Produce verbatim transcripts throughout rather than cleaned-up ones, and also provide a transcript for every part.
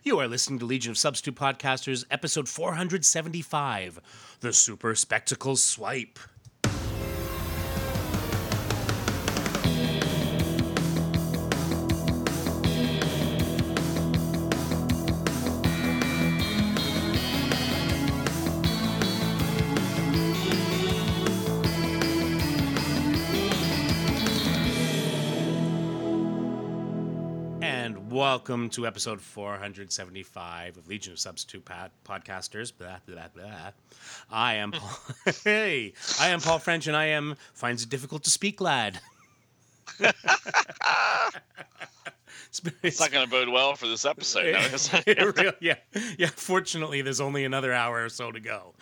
You are listening to Legion of Substitute Podcasters, episode four seventy-five, The Super Spectacle Swipe. Welcome to episode four seventy-five of Legion of Substitute Pod- Podcasters. Blah, blah, blah. I am Paul. Hey, I am Paul French, and I am finds it difficult to speak, lad. It's, it's not going to bode well for this episode. No, it, it really, yeah, yeah. Fortunately, there's only another hour or so to go.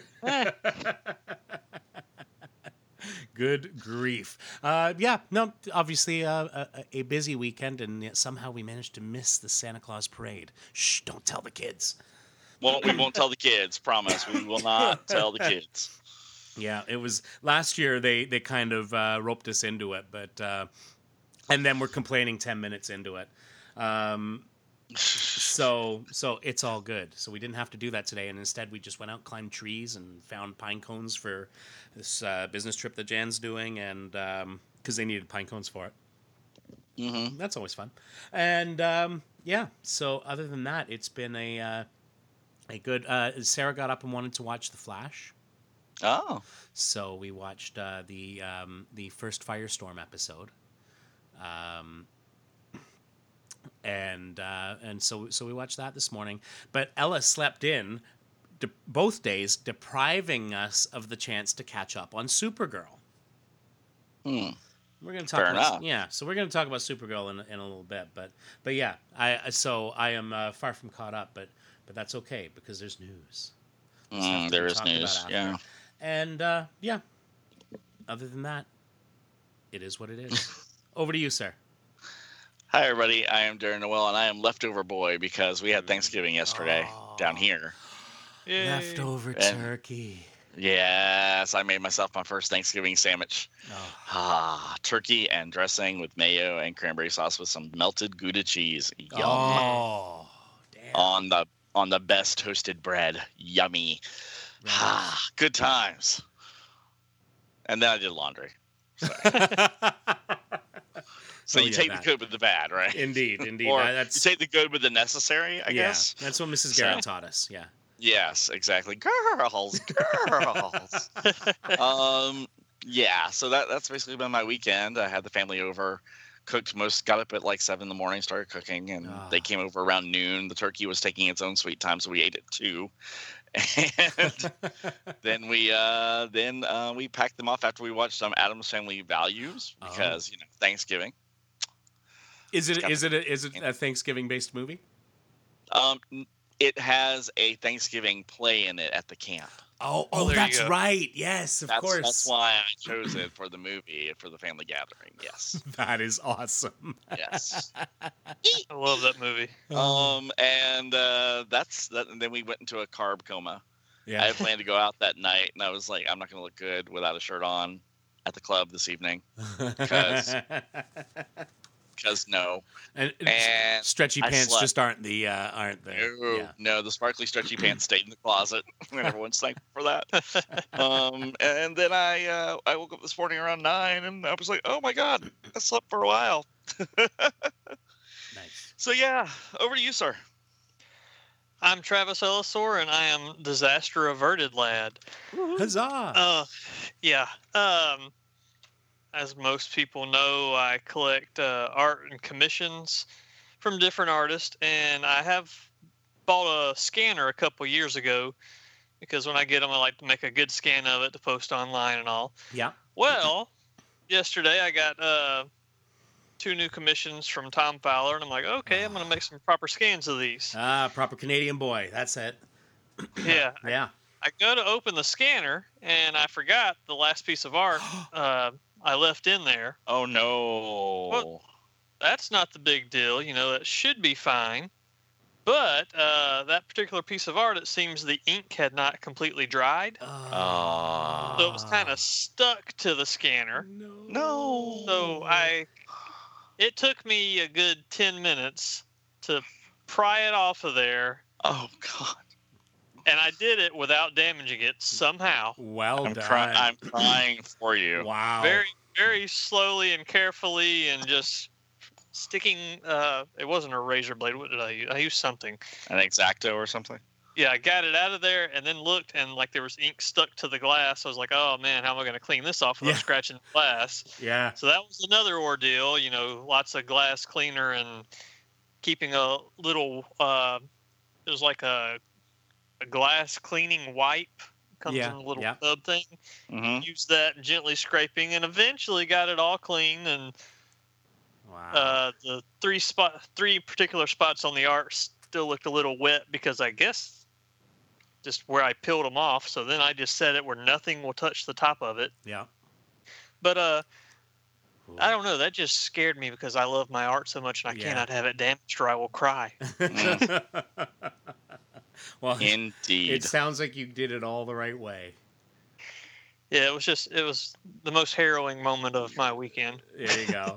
Good grief. Uh, yeah, no, obviously uh, a, a busy weekend, and yet somehow we managed to miss the Santa Claus parade. Shh, don't tell the kids. Well, we won't tell the kids, promise. We will not tell the kids. Yeah, it was last year they, they kind of uh, roped us into it, but uh, and then we're complaining ten minutes into it. Um, so so it's all good. So we didn't have to do that today, and instead we just went out, climbed trees, and found pine cones for this uh, business trip that Jan's doing, and because um, they needed pine cones for it. Mm-hmm. That's always fun. And um, yeah, so other than that, it's been a uh, a good. Uh, Sarah got up and wanted to watch The Flash. Oh, so we watched uh, the um, the first Firestorm episode. Um. And uh, and so so we watched that this morning. But Ella slept in de- both days, depriving us of the chance to catch up on Supergirl. Hmm. We're going to talk Fair about enough. yeah. So we're going to talk about Supergirl in in a little bit. But but yeah, I so I am uh, far from caught up. But but that's okay because there's news. Mm, there is news. Yeah. And uh, yeah. Other than that, it is what it is. Over to you, sir. Hi, everybody. I am Darren Noel, and I am Leftover Boy because we had Thanksgiving yesterday oh, down here. Yay. Leftover and, turkey. Yes, I made myself my first Thanksgiving sandwich. Oh. Ah, turkey and dressing with mayo and cranberry sauce with some melted Gouda cheese. Yum. Oh, damn. On the on the best toasted bread. Yummy. Right. Ah, good times. And then I did laundry. So oh, you yeah, take that. the good with the bad, right? Indeed, indeed. Or that's... you take the good with the necessary, I yeah, guess. That's what Missus Garrett so, taught us, yeah. Yes, exactly. Girls, girls. um, yeah, so that that's basically been my weekend. I had the family over, cooked most, got up at like seven in the morning, started cooking, and oh. they came over around noon. The turkey was taking its own sweet time, so we ate it too. And then we uh, then uh, we packed them off after we watched some Addams Family Values because, oh. you know, Thanksgiving. Is it is it a, is it a Thanksgiving based movie? Um, it has a Thanksgiving play in it at the camp. Oh, oh, oh that's right. Yes, of that's, course. That's why I chose it for the movie for the family gathering. Yes, that is awesome. Yes, I love that movie. Um, and uh, that's that. And then we went into a carb coma. Yeah, I had planned to go out that night, and I was like, I'm not going to look good without a shirt on at the club this evening because. Because no, and, and stretchy pants just aren't the uh, aren't there. No, yeah. no, the sparkly stretchy pants stayed in the closet, and everyone's thankful for that. Um, and then I uh, I woke up this morning around nine, and I was like, oh my god, I slept for a while. Nice. So yeah, over to you, sir. I'm Travis Ellisor, and I am disaster averted lad. Huzzah! Uh, yeah. Um. As most people know, I collect uh, art and commissions from different artists, and I have bought a scanner a couple years ago because when I get them, I like to make a good scan of it to post online and all. Yeah. Well, yesterday I got uh, two new commissions from Tom Fowler, and I'm like, okay, I'm going to make some proper scans of these. Ah, proper Canadian boy. That's it. Yeah. Yeah. I go to open the scanner, and I forgot the last piece of art uh, I left in there. Oh, no. Well, that's not the big deal. You know, it should be fine. But uh, that particular piece of art, it seems the ink had not completely dried. Oh. So it was kind of stuck to the scanner. No. No. So I, it took me a good ten minutes to pry it off of there, Oh God. and I did it without damaging it somehow. Well I'm done. crying. I'm crying for you. Wow. Very, very slowly and carefully, and just sticking. Uh, it wasn't a razor blade. What did I use? I used something. An X-Acto or something. Yeah, I got it out of there, and then looked, and like there was ink stuck to the glass. I was like, "Oh man, how am I going to clean this off without Yeah. scratching the glass?" Yeah. So that was another ordeal. You know, lots of glass cleaner and keeping a little. Uh, it was like a, a glass cleaning wipe. Comes Yeah, in a little yeah. tub thing. Mm-hmm. Used that gently scraping, and eventually got it all clean. And Wow. uh, the three spot, three particular spots on the art still looked a little wet because I guess just where I peeled them off. So then I just set it where nothing will touch the top of it. yeah. But uh, Cool. I don't know. That just scared me because I love my art so much, and I Yeah. cannot have it damaged or I will cry. Well, Indeed. it sounds like you did it all the right way. Yeah, it was just it was the most harrowing moment of my weekend. There you go.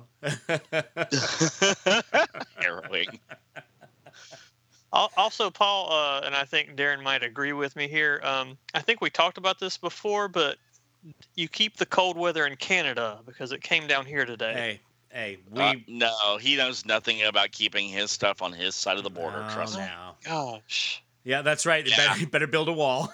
Harrowing. Al- Also, Paul, uh, and I think Darren might agree with me here. Um, I think we talked about this before, but you keep the cold weather in Canada because it came down here today. Hey, hey, we Uh, no, he knows nothing about keeping his stuff on his side of the border. Oh, Trust me. no. Gosh. Yeah, that's right. You Yeah. better, you better build a wall.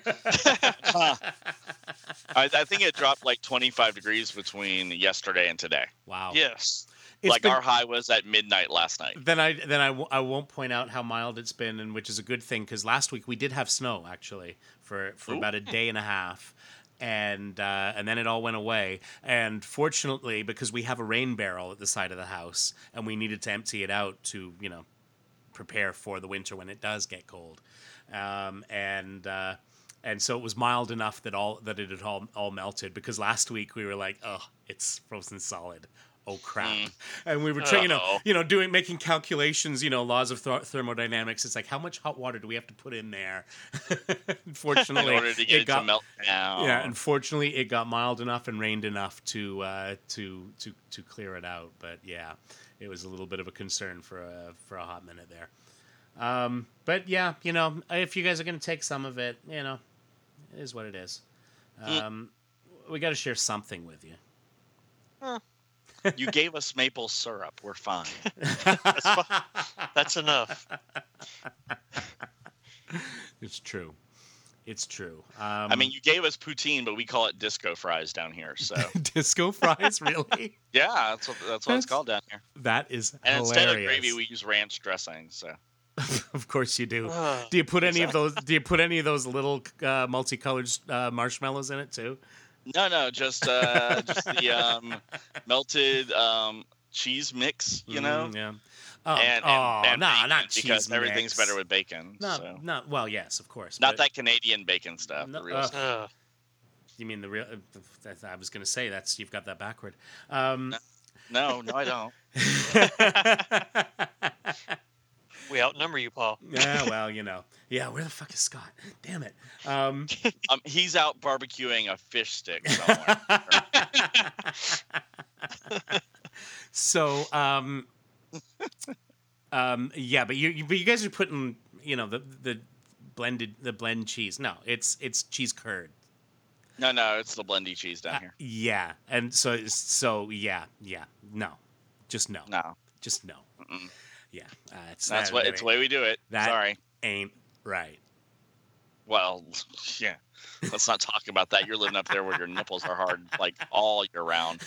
I, I think it dropped like twenty-five degrees between yesterday and today. Wow. Yes. It's like been- our high was at midnight last night. Then I then I, w- I won't point out how mild it's been, and which is a good thing because last week we did have snow actually for for Ooh. about a day and a half, and uh, and then it all went away. And fortunately, because we have a rain barrel at the side of the house, and we needed to empty it out to you know prepare for the winter when it does get cold, um, and. Uh, And so it was mild enough that all that it had all, all melted. Because last week we were like, "Oh, it's frozen solid. Oh crap!" Mm. And we were trying, you know, Uh-oh. you know, doing making calculations, you know, laws of th- thermodynamics. It's like, how much hot water do we have to put in there? In Unfortunately, order to get it, got to melt down. yeah. Unfortunately, it got mild enough and rained enough to uh, to to to clear it out. But yeah, it was a little bit of a concern for a for a hot minute there. Um, but yeah, you know, if you guys are going to take some of it, you know, it is what it is. Um, we got to share something with you. You gave us maple syrup. We're fine. That's, fi- that's enough. It's true. It's true. Um, I mean, you gave us poutine, but we call it disco fries down here. So disco fries, really? yeah, that's what that's what That's- it's called down here. That is And hilarious. instead of gravy, we use ranch dressing. So Of course you do. Ugh. Do you put any of Exactly. those? Do you put any of those little uh, multicolored uh, marshmallows in it too? no, no, just uh, just the um, melted um, cheese mix. You know. Mm, yeah. Oh, And, and, oh and no, bacon, not because cheese everything's mix. better with bacon. No, so. no. Well, yes, of course. Not but that Canadian bacon stuff. No, the real uh, stuff. Ugh. You mean the real? uh, I was going to say that's you've got that backward. Um, No, no, I don't. We outnumber you, Paul. yeah, well, you know. Yeah, where the fuck is Scott? Damn it. Um, Um, he's out barbecuing a fish stick somewhere. so, um, um, yeah, but you, you, but you guys are putting, you know, the the blended the blend cheese. No, it's it's cheese curd. no, no, it's the blendy cheese down Uh, here. yeah, and so so yeah, yeah, no, just no, No, just no. Mm-mm. Yeah, uh, it's that's that, what that it's the ain't- way we do it. that- Sorry. ain't right. Well, yeah. Let's not talk about that. You're living up there where your nipples are hard like all year round.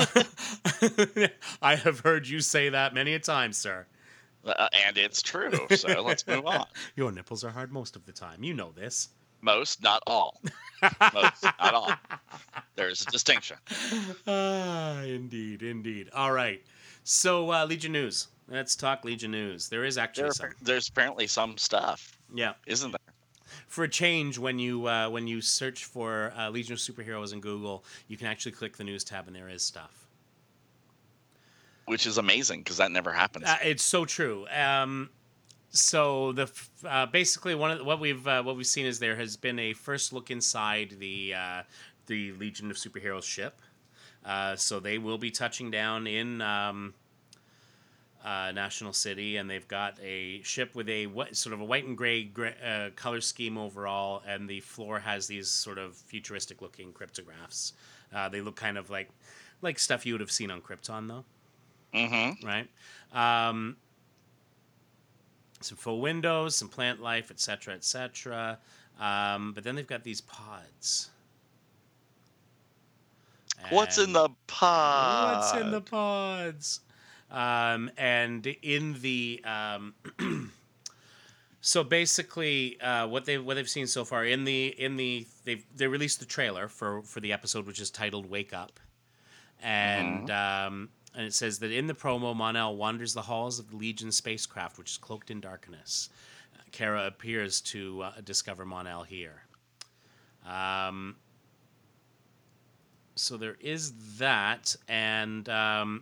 I have heard you say that many a time, sir. Uh, and it's true. So let's move on. Your nipples are hard most of the time. You know this. Most, not all. Most, not all. There's a distinction. Ah, indeed, indeed. All right. So, uh, Legion News. Let's talk Legion News. There is actually There, some. there's apparently some stuff, Yeah. isn't there? For a change, when you uh, when you search for uh, Legion of Superheroes in Google, you can actually click the news tab, and there is stuff. Which is amazing because that never happens. Uh, it's so true. Um, so the f- uh, basically one of the, what we've uh, what we've seen is there has been a first look inside the uh, the Legion of Superheroes ship. Uh, so they will be touching down in um, uh, National City, and they've got a ship with a what, sort of a white and gray, gray uh, color scheme overall, and the floor has these sort of futuristic-looking cryptographs. Uh, they look kind of like like stuff you would have seen on Krypton, though. Mm-hmm. Right? Um, some faux windows, some plant life, et cetera, et cetera. Um, but then they've got these pods. What's in And the pod? What's in the pods? Um, and in the um, so basically, uh, what they what they've seen so far in the in the they've they released the trailer for for the episode, which is titled "Wake Up," and Mhm. um, and it says that in the promo, Mon-El wanders the halls of the Legion spacecraft, which is cloaked in darkness. Uh, Kara appears to uh, discover Mon-El here. Um, so there is that, and um,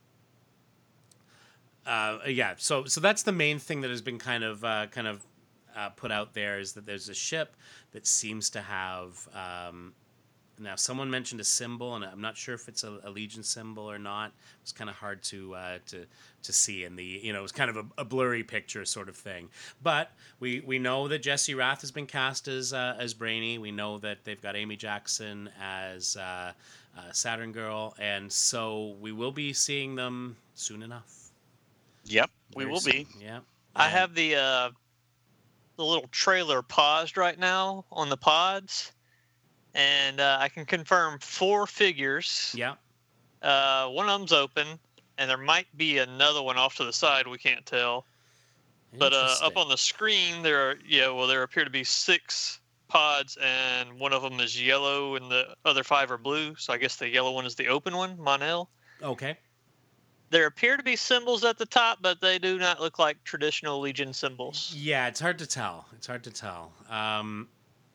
uh, yeah, so so that's the main thing that has been kind of uh, kind of uh, put out there, is that there's a ship that seems to have. Um, now, someone mentioned a symbol, and I'm not sure if it's a, a Legion symbol or not. It's kind of hard to uh, to to see in the, you know, it's kind of a, a blurry picture sort of thing. But we, we know that Jesse Rath has been cast as uh, as Brainy. We know that they've got Amy Jackson as uh, uh, Saturn Girl, and so we will be seeing them soon enough. Yep, we Very will soon. be. Yeah. I And- have the uh, the little trailer paused right now on the pods, and uh, I can confirm four figures. Yeah. Uh, one of them's open, and there might be another one off to the side. We can't tell. But uh, up Interesting. on the screen, there are yeah, well, there appear to be six pods, and one of them is yellow, and the other five are blue. So I guess the yellow one is the open one, Mon-El. Okay. There appear to be symbols at the top, but they do not look like traditional Legion symbols. Yeah, it's hard to tell. It's hard to tell. Um,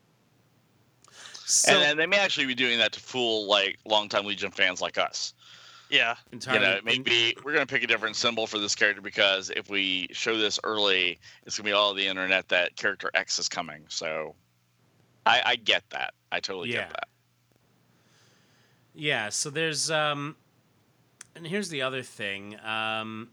so and, and they may actually be doing that to fool like longtime Legion fans like us. Yeah, entirely, You know, maybe we're gonna pick a different symbol for this character because if we show this early, it's gonna be all over the internet that character X is coming. So, I, I get that. I totally Yeah. get that. Yeah, so there's um and here's the other thing. Um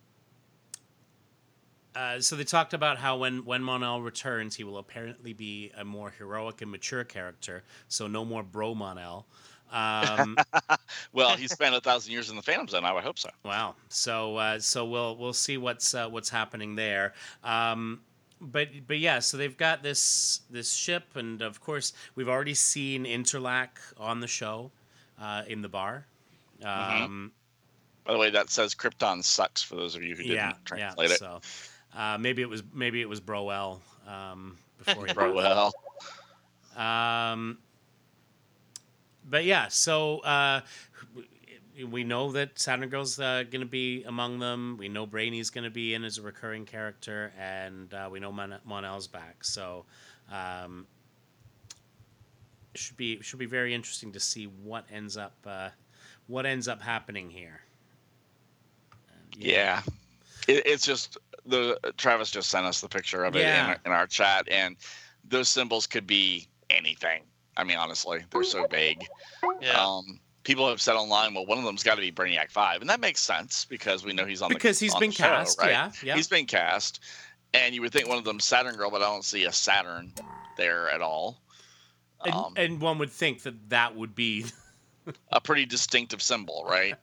uh, so they talked about how when, when Mon-El returns, he will apparently be a more heroic and mature character. So no more bro Mon-El. Um, Well, he spent a thousand years in the Phantom Zone. I would hope so. wow. So uh, so we'll we'll see what's uh, what's happening there. Um, but but yeah, so they've got this this ship, and of course we've already seen Interlac on the show uh, in the bar. Um, By the way, that says Krypton sucks for those of you who didn't yeah, translate yeah. it. So uh, maybe it was maybe it was Broel um, before he Bro, well, Um, but yeah, so uh, we know that Saturn Girl's uh, going to be among them. We know Brainy's going to be in as a recurring character, and uh, we know Mon- Mon-El's back. So um, it should be should be very interesting to see what ends up uh, what ends up happening here. And, yeah, it, it's just the Travis just sent us the picture of it Yeah. in, our- in our chat, and those symbols could be anything. I mean, honestly, they're so vague. yeah. Um, people have said online, well, one of them's got to be Brainiac Five, and that makes sense because we know he's on because the he's on been the show, cast. right? Yeah, yeah. He's been cast, and you would think one of them's Saturn Girl, but I don't see a Saturn there at all. and, Um, and one would think that that would be a pretty distinctive symbol, right?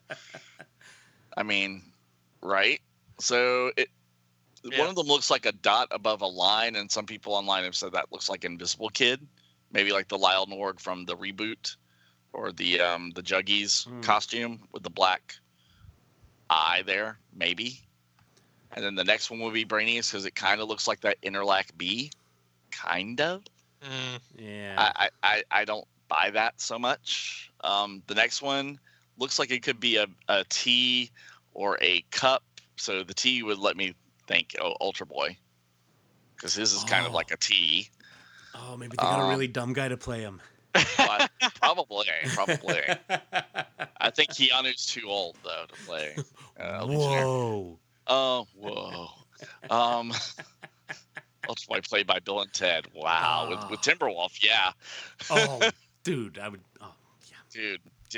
I mean, right? So it Yeah. one of them looks like a dot above a line, and some people online have said that looks like Invisible Kid, maybe like the Lyle Nord from the reboot, or the um, the Juggies Hmm. costume with the black eye there, maybe. And then the next one would be Brainius because it kind of looks like that Interlac B, kind of. Mm, yeah. I, I, I, I don't buy that so much. Um, the next one looks like it could be a, a T or a cup. So the T would let me think oh, Ultra Boy, because his is kind of Oh. like a T. Oh, maybe they got a Um, really dumb guy to play him. But probably, probably. I think Keanu's too old though to play. Uh, Legionnaire. Whoa. Oh, whoa. Um, Ultra Boy played by Bill and Ted. Wow, with with Oh. Timberwolf. Yeah, Oh, dude, I would. Oh, yeah. dude, dude.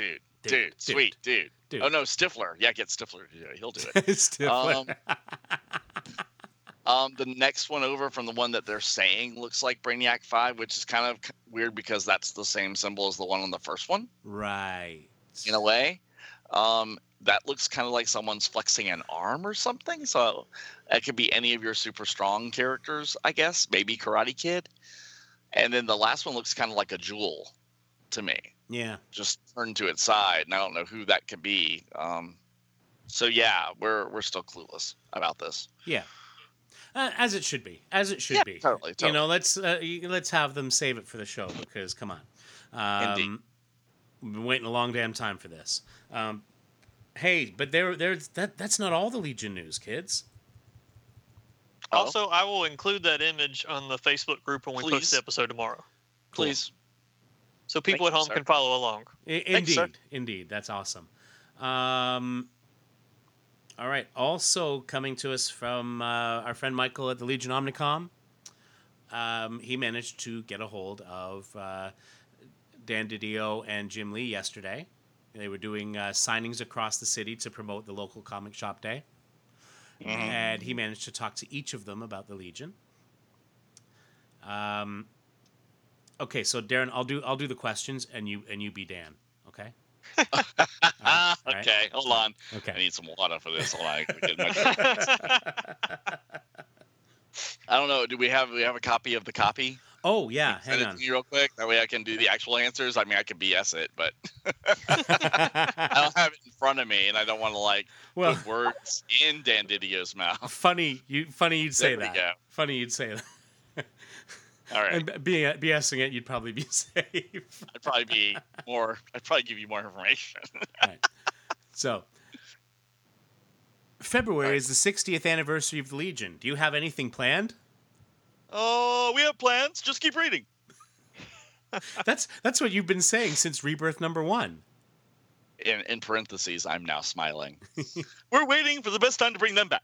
dude, dude, sweet, dude. dude. Oh no, Stifler. Yeah, get Stifler to do it. He'll do it. Stifler. Um, um, the next one over from the one that they're saying looks like Brainiac five, which is kind of weird because that's the same symbol as the one on the first one. Right. In a way. Um, that looks kind of like someone's flexing an arm or something. So that could be any of your super strong characters, I guess. Maybe Karate Kid. And then the last one looks kind of like a jewel to me. Yeah. Just turned to its side, and I don't know who that could be. Um, so yeah, we're we're still clueless about this. Yeah. Uh, as it should be. As it should yeah, be. Totally, totally. You know, let's uh, let's have them save it for the show because come on. Um, Indeed. We've been waiting a long damn time for this. Um, hey, but there, there's that. That's not all the Legion news, kids. Oh. Also, I will include that image on the Facebook group when we Please. post the episode tomorrow. Please. So people Thank at you, home sir. can follow along. I- Thanks, sir. indeed, indeed, that's awesome. Um, all right. Also coming to us from uh, our friend Michael at the Legion Omnicom. Um, he managed to get a hold of uh, Dan Didio and Jim Lee yesterday. They were doing uh, signings across the city to promote the local comic shop day. Mhm. And he managed to talk to each of them about the Legion. Um, okay, so Darren, I'll do I'll do the questions, and you and you be Dan. Okay. All right, all right. Okay, hold on. I Okay. need some water for this. Hold on. I gotta get my drink. I don't know. Do we have we have a copy of the copy? Oh yeah, Send hang it on. to me real quick. That way I can do the actual answers. I mean, I could B S it, but I don't have it in front of me, and I don't want to like Well, put words in Dan Didio's mouth. funny you funny you'd say There we that. go. Funny you'd say that. All right. And B- BSing it, you'd probably be safe. I'd probably be more. I'd probably give you more information. Right. So, February Right. is the sixtieth anniversary of the Legion. Do you have anything planned? Oh, we have plans. Just keep reading. That's that's what you've been saying since Rebirth number one. In in parentheses, I'm now smiling. We're waiting for the best time to bring them back.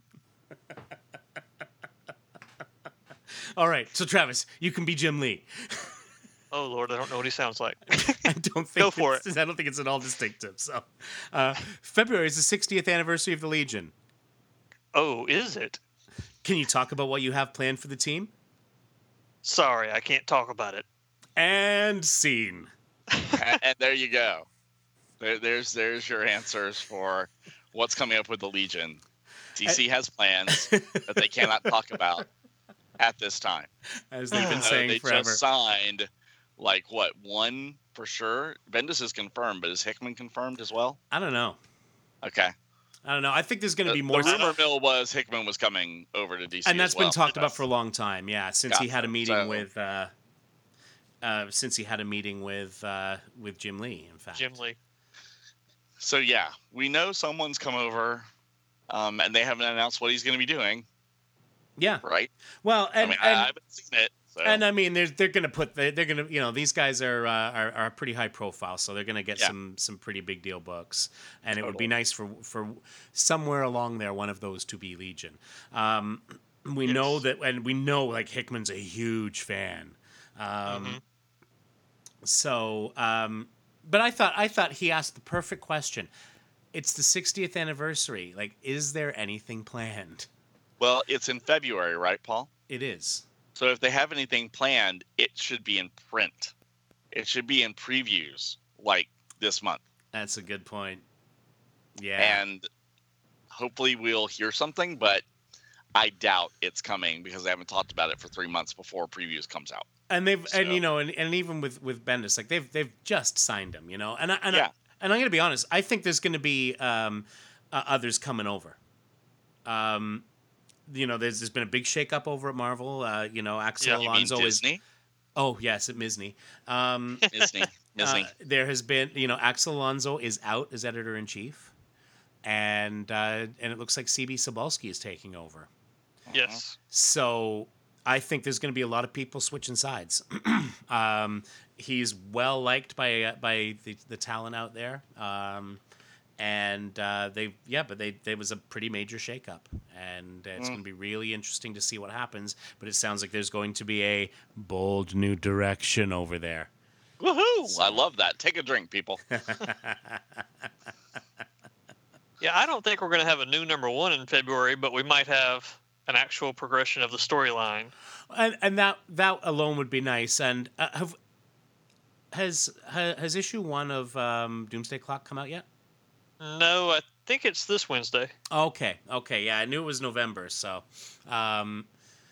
All right, so Travis, you can be Jim Lee. Oh Lord, I don't know what he sounds like. I don't think Go for it's- I don't think it's at all distinctive. So, uh, February is the sixtieth anniversary of the Legion. Oh, is it? Can you talk about what you have planned for the team? Sorry, I can't talk about it. And scene. and, and there you go. There, there's there's your answers for what's coming up with the Legion. D C has plans that they cannot talk about at this time. As they've been Even though saying they forever. just signed, like what one for sure. Bendis is confirmed, but is Hickman confirmed as well? I don't know. Okay. I don't know. I think there's going to The, be more. the rumor mill was Hickman was coming over to D C, and that's as well. been talked about for a long time. Yeah, since he Gotcha. had a meeting So- with, uh, uh, since he had a meeting with uh, with Jim Lee. In fact, Jim Lee. So yeah, we know someone's come over, um, and they haven't announced what he's going to be doing, Yeah. right? Well, and I mean, and, I haven't seen it. So. and I mean, they're they're going to put they're going to you know these guys are, uh, are are pretty high profile, so they're going to get Yeah. some some pretty big deal books, and it would be Totally. nice for for somewhere along there one of those to be Legion. Um, we Yes. know that, and we know like Hickman's a huge fan. Um, Mhm. So, um, but I thought I thought he asked the perfect question. It's the sixtieth anniversary. Like, is there anything planned? Well, it's in February, right, Paul? It is. So if they have anything planned, it should be in print. It should be in previews, like this month. That's a good point. Yeah. And hopefully we'll hear something, but I doubt it's coming because they haven't talked about it for three months before previews comes out. And they've and So- you know and, and even with with Bendis, like they've they've just signed him, you know. And I, and Yeah. I, and I'm gonna be honest. I think there's gonna be um, uh, others coming over. Um, you know, there's there's been a big shakeup over at Marvel. Uh, you know, Axel Yeah. You mean Alonso is. Disney? Oh yes, at Misney. Um, Disney. Disney. Uh, there has been, you know, Axel Alonso is out as editor in chief, and uh, and it looks like C B Cebulski is taking over. Yes. So I think there's going to be a lot of people switching sides. um, he's well liked by uh, by the, the talent out there, um, and uh, they yeah, but they there was a pretty major shakeup, and it's Mm. going to be really interesting to see what happens. But it sounds like there's going to be a bold new direction over there. Woohoo! So. I love that. Take a drink, people. Yeah, I don't think we're going to have a new number one in February, but we might have an actual progression of the storyline. And and that that alone would be nice. And uh, have has ha, has issue one of um, Doomsday Clock come out yet? No, I think it's this Wednesday. Okay, okay, yeah, I knew it was November, so um,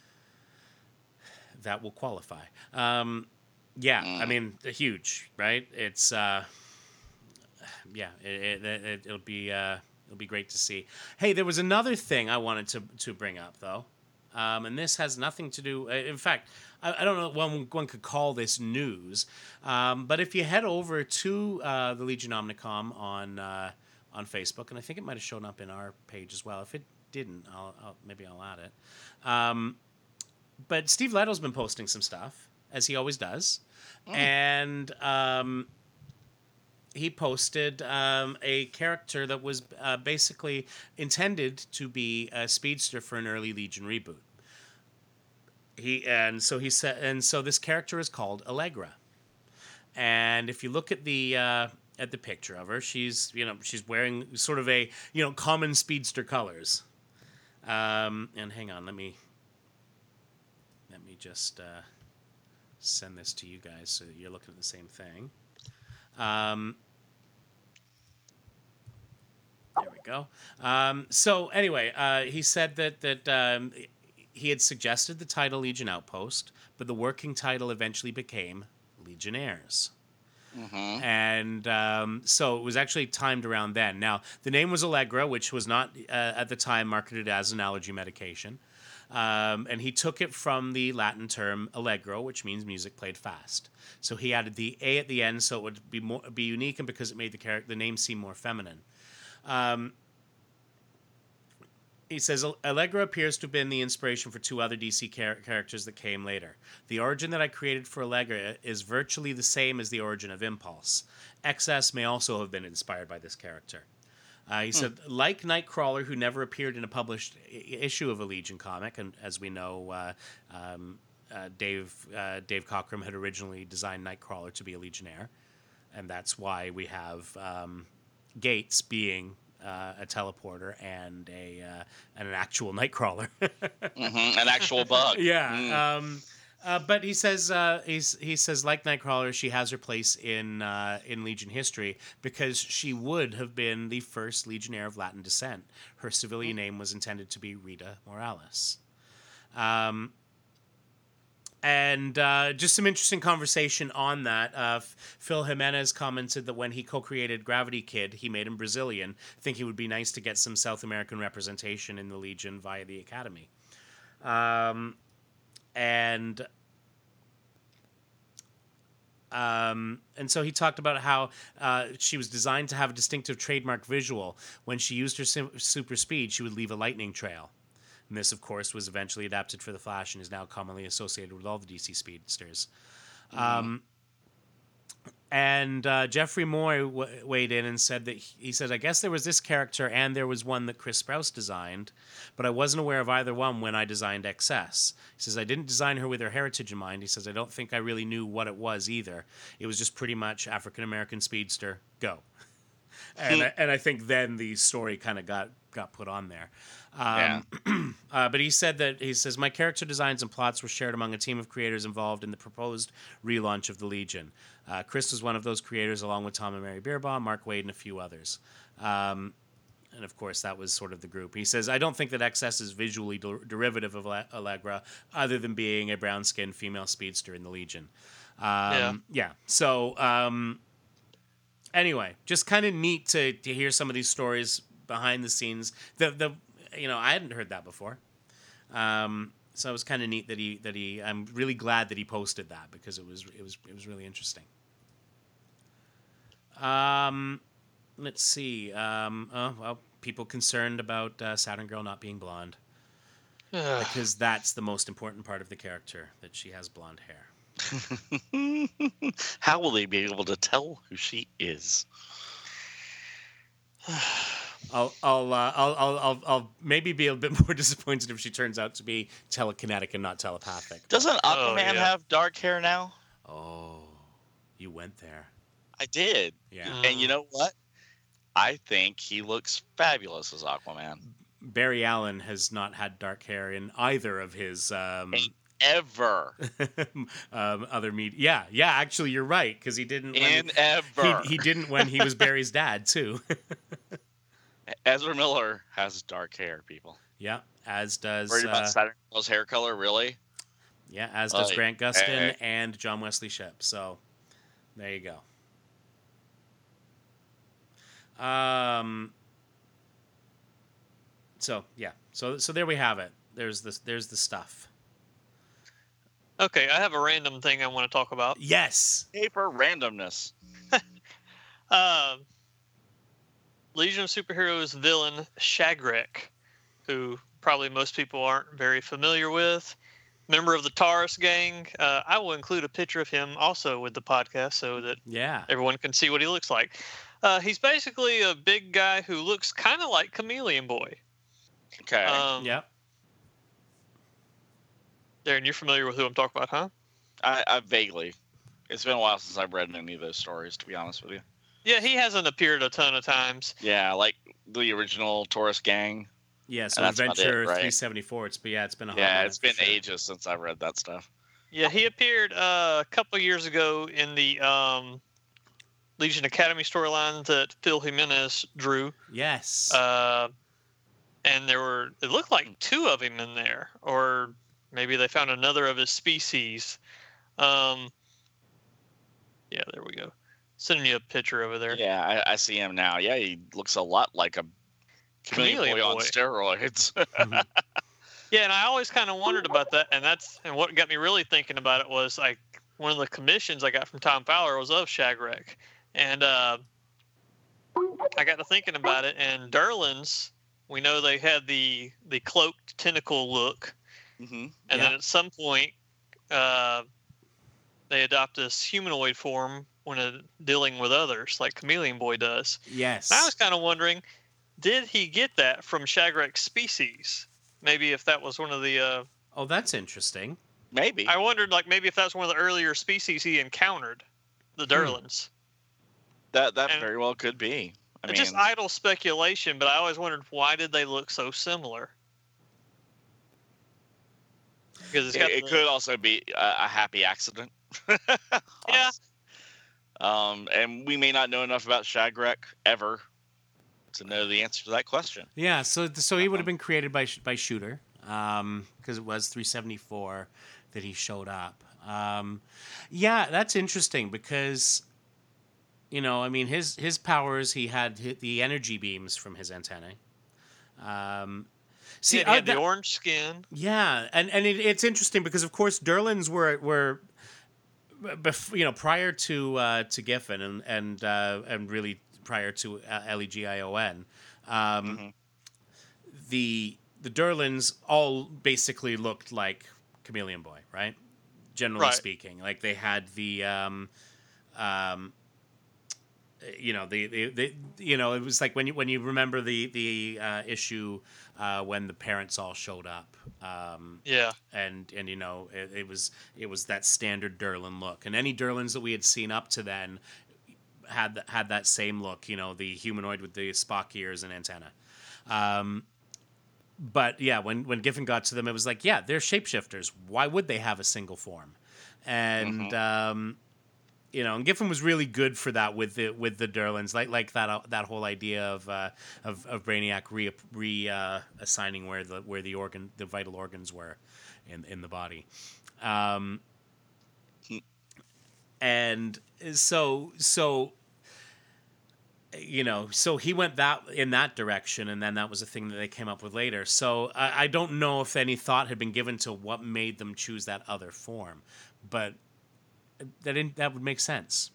that will qualify. Um, yeah, Mm. I mean, huge, right? It's uh, yeah, it, it, it, it'll be uh, it'll be great to see. Hey, there was another thing I wanted to to bring up though, um, and this has nothing to do. In fact, I, I don't know one one could call this news, um, but if you head over to uh, the Legion Omnicom on uh, on Facebook, and I think it might have shown up in our page as well. If it didn't, I'll, I'll maybe I'll add it. Um, but Steve Leto's been posting some stuff, as he always does, Mm. and um, he posted um, a character that was uh, basically intended to be a speedster for an early Legion reboot. He and so he said, and so this character is called Allegra. And if you look at the uh, at the picture of her, she's you know she's wearing sort of a you know common speedster colors. Um, and hang on, let me let me just uh, send this to you guys so that you're looking at the same thing. Um, there we go. Um, so anyway, uh, he said that that um, he had suggested the title Legion Outpost, but the working title eventually became Legionnaires. Mm-hmm. And um, so it was actually timed around then. Now, the name was Allegra, which was not uh, at the time marketed as an allergy medication. Um, and he took it from the Latin term allegro, which means music played fast. So he added the A at the end so it would be more be unique, and because it made the character the name seem more feminine. Um, He says Allegra appears to have been the inspiration for two other D C char- characters that came later. The origin that I created for Allegra is virtually the same as the origin of Impulse. X S may also have been inspired by this character. Uh, he hmm. said, like Nightcrawler, who never appeared in a published I- issue of a Legion comic, and as we know, uh, um, uh, Dave uh, Dave Cockrum had originally designed Nightcrawler to be a Legionnaire, and that's why we have um, Gates being Uh, a teleporter and a uh, and an actual Nightcrawler, mm-hmm. An actual bug. Yeah, mm. um, uh, but he says uh, he's, he says like Nightcrawler, she has her place in uh, in Legion history because she would have been the first Legionnaire of Latin descent. Her civilian mm. name was intended to be Rita Morales. Um, And uh, just some interesting conversation on that. Uh, Phil Jimenez commented that when he co-created Gravity Kid, he made him Brazilian. I think it would be nice to get some South American representation in the Legion via the Academy. Um, and um, and so he talked about how uh, she was designed to have a distinctive trademark visual. When she used her sim- super speed, she would leave a lightning trail. And this, of course, was eventually adapted for the Flash and is now commonly associated with all the D C speedsters. Mm-hmm. Um, and uh, Jeffrey Moore w- weighed in and said that he, he said, I guess there was this character and there was one that Chris Sprouse designed, but I wasn't aware of either one when I designed X S. He says, I didn't design her with her heritage in mind. He says, I don't think I really knew what it was either. It was just pretty much African-American speedster, go. And, I, and I think then the story kind of got, got put on there. Um, yeah. uh, but he said that, he says, my character designs and plots were shared among a team of creators involved in the proposed relaunch of the Legion. Uh, Chris was one of those creators, along with Tom and Mary Beerbaum, Mark Waid, and a few others. Um, and, of course, that was sort of the group. He says, I don't think that X S is visually der- derivative of Allegra, other than being a brown-skinned female speedster in the Legion. Um, yeah. Yeah. So, um, anyway, just kind of neat to, to hear some of these stories behind the scenes. The the you know I hadn't heard that before, um, so it was kind of neat that he that he. I'm really glad that he posted that because it was it was it was really interesting. Um, let's see. Um, oh well, people concerned about uh, Saturn Girl not being blonde because that's the most important part of the character, that she has blonde hair. How will they be able to tell who she is? I'll I'll, uh, I'll I'll I'll I'll maybe be a bit more disappointed if she turns out to be telekinetic and not telepathic. Doesn't Aquaman oh, yeah. have dark hair now? Oh, You went there. I did. Yeah. Mm. And you know what? I think he looks fabulous as Aquaman. Barry Allen has not had dark hair in either of his um, Ever. um, other media. Yeah, yeah. Actually, you're right because he didn't. When In he, ever. He, he didn't when he was Barry's dad too. Ezra Miller has dark hair, people. Yeah, as does. Worried about Uh, Saturn Girl's hair color, really? yeah, as does Oh, Grant Gustin eh. and John Wesley Shipp. So, there you go. Um. So yeah, so so there we have it. There's this. There's the stuff. Okay, I have a random thing I want to talk about. Yes. Hey, for randomness. Uh, Legion of Superheroes villain Shagrek, who probably most people aren't very familiar with. Member of the Taurus gang. Uh, I will include a picture of him also with the podcast so that Yeah. everyone can see what he looks like. Uh, he's basically a big guy who looks kind of like Chameleon Boy. Okay. Um, Yep. Darren, you're familiar with who I'm talking about, huh? I, I vaguely. It's been a while since I've read any of those stories, to be honest with you. Yeah, he hasn't appeared a ton of times. Yeah, like the original Taurus gang. Yeah. So And that's about Adventure it, right? three seventy-four. It's but yeah, it's been a hot Yeah, minute it's for been sure. ages since I've read that stuff. Yeah, he appeared uh, a couple of years ago in the um, Legion Academy storyline that Phil Jimenez drew. Yes. Uh, and there were, it looked like two of him in there, or maybe they found another of his species. Um, yeah, there we go. Sending you a picture over there. Yeah, I, I see him now. Yeah, he looks a lot like a Chameleon, Chameleon boy, on Boy. steroids. Mhm. Yeah, and I always kind of wondered about that, and that's and what got me really thinking about it was like one of the commissions I got from Tom Fowler was of Shagrek, and uh, I got to thinking about it. And Derlins, we know they had the the cloaked tentacle look, hmm and Yeah. then at some point, uh, they adopt this humanoid form when uh, dealing with others, like Chameleon Boy does. yes. And I was kind of wondering, did he get that from Shagrek's species? Maybe if that was one of the. Uh, Oh, that's interesting. Maybe. I wondered, like, maybe if that's one of the earlier species he encountered, the Derlins. That that and- very well could be. I It's mean, just idle speculation, but I always wondered why did they look so similar? Because it's it, got it the- could also be a, a happy accident. Yeah. Um, and we may not know enough about Shagrek ever to know the answer to that question. Yeah. So so he would have been created by by Shooter, um, because it was three seventy-four that he showed up. Um, yeah, that's interesting because, you know, I mean, his his powers, he had hi- the energy beams from his antennae. Um, see, yeah, he had uh, the that- orange skin. Yeah, and and it, it's interesting because of course Derlins were were, bef- you know, prior to uh, to Giffen and and uh, and really prior to uh, L E G I O N, um, Mhm. the the Derlins all basically looked like Chameleon Boy, right? Generally Right. speaking, like they had the. Um, um, you know the, the, the you know it was like when you when you remember the the uh, issue uh, when the parents all showed up, um, Yeah. and and you know it, it was it was that standard Derlin look, and any Derlins that we had seen up to then had th- had that same look, you know, the humanoid with the Spock ears and antenna. Um, but yeah, when when Giffen got to them, it was like, yeah, they're shapeshifters. Why would they have a single form? And um, you know, and Giffen was really good for that with the with the Derlins, like like that uh, that whole idea of uh, of, of Brainiac re, re uh, assigning where the where the organ the vital organs were in in the body, um, and so so you know so he went that in that direction, and then that was a thing that they came up with later. So I, I don't know if any thought had been given to what made them choose that other form, but. That didn't, that would make sense.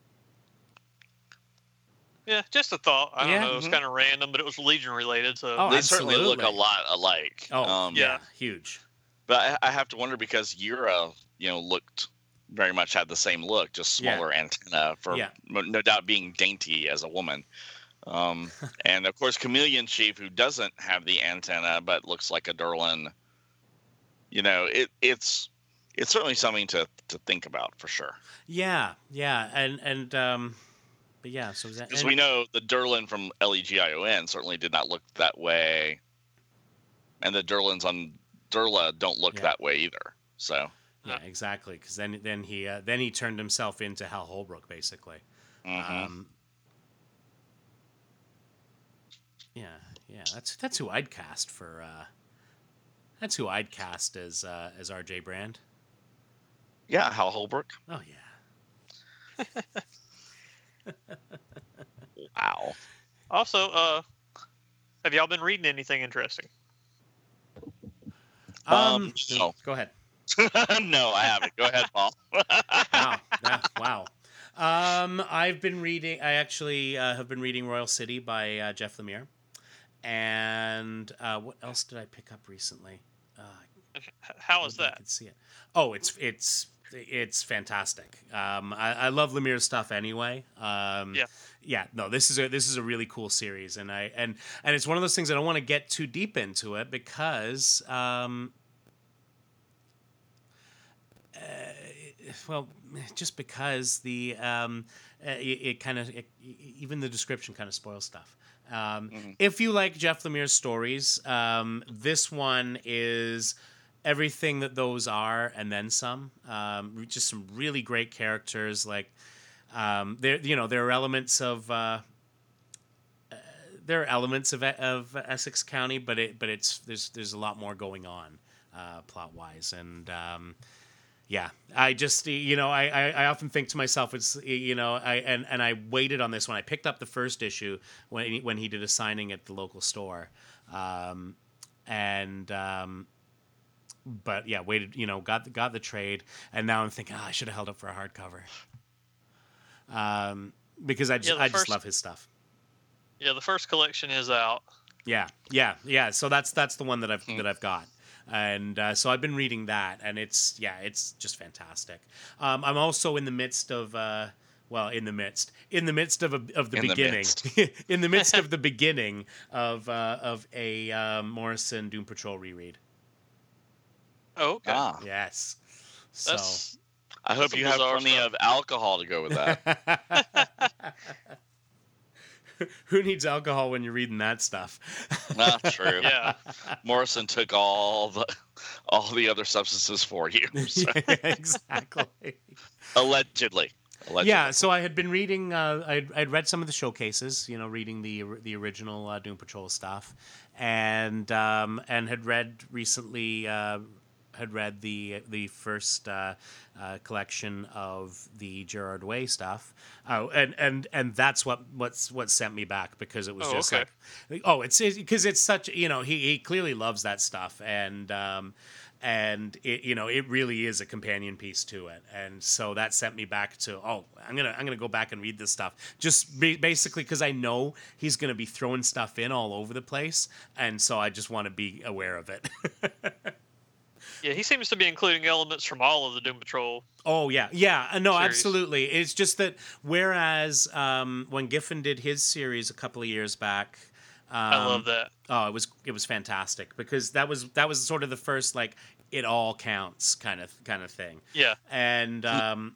Yeah, just a thought. I don't Yeah. know. It was Mhm. kind of random, but it was Legion related. So Oh, They certainly look a absolutely. lot alike. Oh, Um, yeah, yeah. huge. But I, I have to wonder because Yura, you know, looked very much had the same look, just Yeah. smaller antenna for Yeah. mo- no doubt being dainty as a woman. Um, and of course, Chameleon Chief, who doesn't have the antenna but looks like a Derlin. You know, it it's it's certainly something to to think about for sure. Yeah, yeah, and and um, but yeah, so that because we know the Durlan from L E G I O N certainly did not look that way, and the Durlans on Durla don't look Yeah. that way either. So yeah, exactly, because then then he uh, then he turned himself into Hal Holbrook basically. mhm. Um, yeah, yeah, that's that's who I'd cast for. Uh, that's who I'd cast as uh, as R J Brand. yeah, Hal Holbrook. Oh yeah. Wow. Also, uh, have y'all been reading anything interesting? Um, Um, no. Go ahead. No, I haven't. Go ahead, Paul. Wow. Yeah, wow. Um, I've been reading. I actually uh, have been reading Royal City by uh, Jeff Lemire, and uh, what else did I pick up recently? Uh, H- How is maybe I that? could see it. Oh, it's it's it's fantastic. Um, I, I love Lemire's stuff anyway. Um, Yeah. yeah. No, this is a this is a really cool series, and I and and it's one of those things I don't want to get too deep into it because. Um, uh, well, just because the um, uh, it, it kind of even the description kind of spoils stuff. Um, Mhm. If you like Jeff Lemire's stories, um, this one is everything that those are and then some. Um, just some really great characters. Like um, there, you know, there are elements of uh, uh, there are elements of of Essex County, but it but it's there's there's a lot more going on uh, plot wise and. Um, Yeah, I just you know I, I, I often think to myself it's you know I and, and I waited on this when I picked up the first issue when he, when he did a signing at the local store, um, and um, but yeah waited you know got got the trade and now I'm thinking oh, I should have held up for a hardcover, um, because I just Yeah, the I just first- love his stuff. Yeah, the first collection is out. Yeah, yeah, yeah. So that's that's the one that I've Hmm. that I've got, and uh, so I've been reading that, and it's yeah, it's just fantastic. Um, I'm also in the midst of uh, well, in the midst, in the midst of a, of the In the beginning, midst. in the midst of the beginning of uh, of a um, Morrison Doom Patrol reread. Oh, okay. Ah, Yes, so. That's I hope some you have bizarre plenty stuff. of alcohol to go with that. Who needs alcohol when you're reading that stuff? Not true. yeah. Morrison took all the all the other substances for you, so- Yeah, exactly. allegedly. Allegedly. Yeah, so I had been reading. Uh, I'd, I'd read some of the showcases, you know, reading the the original uh, Doom Patrol stuff, and um, and had read recently. Uh, had read the the first uh, uh, collection of the Gerard Way stuff. Oh, and and and that's what what's what sent me back because it was Oh, just okay. like, oh, it's because it's such you know he he clearly loves that stuff and. Um, and it, you know, it really is a companion piece to it, and so that sent me back to, oh, I'm gonna, I'm gonna go back and read this stuff, just ba- basically because I know he's gonna be throwing stuff in all over the place, and so I just want to be aware of it. Yeah, he seems to be including elements from all of the Doom Patrol. Oh yeah, yeah, uh, no, Series. absolutely. It's just that whereas um, when Giffen did his series a couple of years back. Um, I love that. Oh, it was it was fantastic because that was that was sort of the first like it all counts kind of kind of thing. Yeah. And um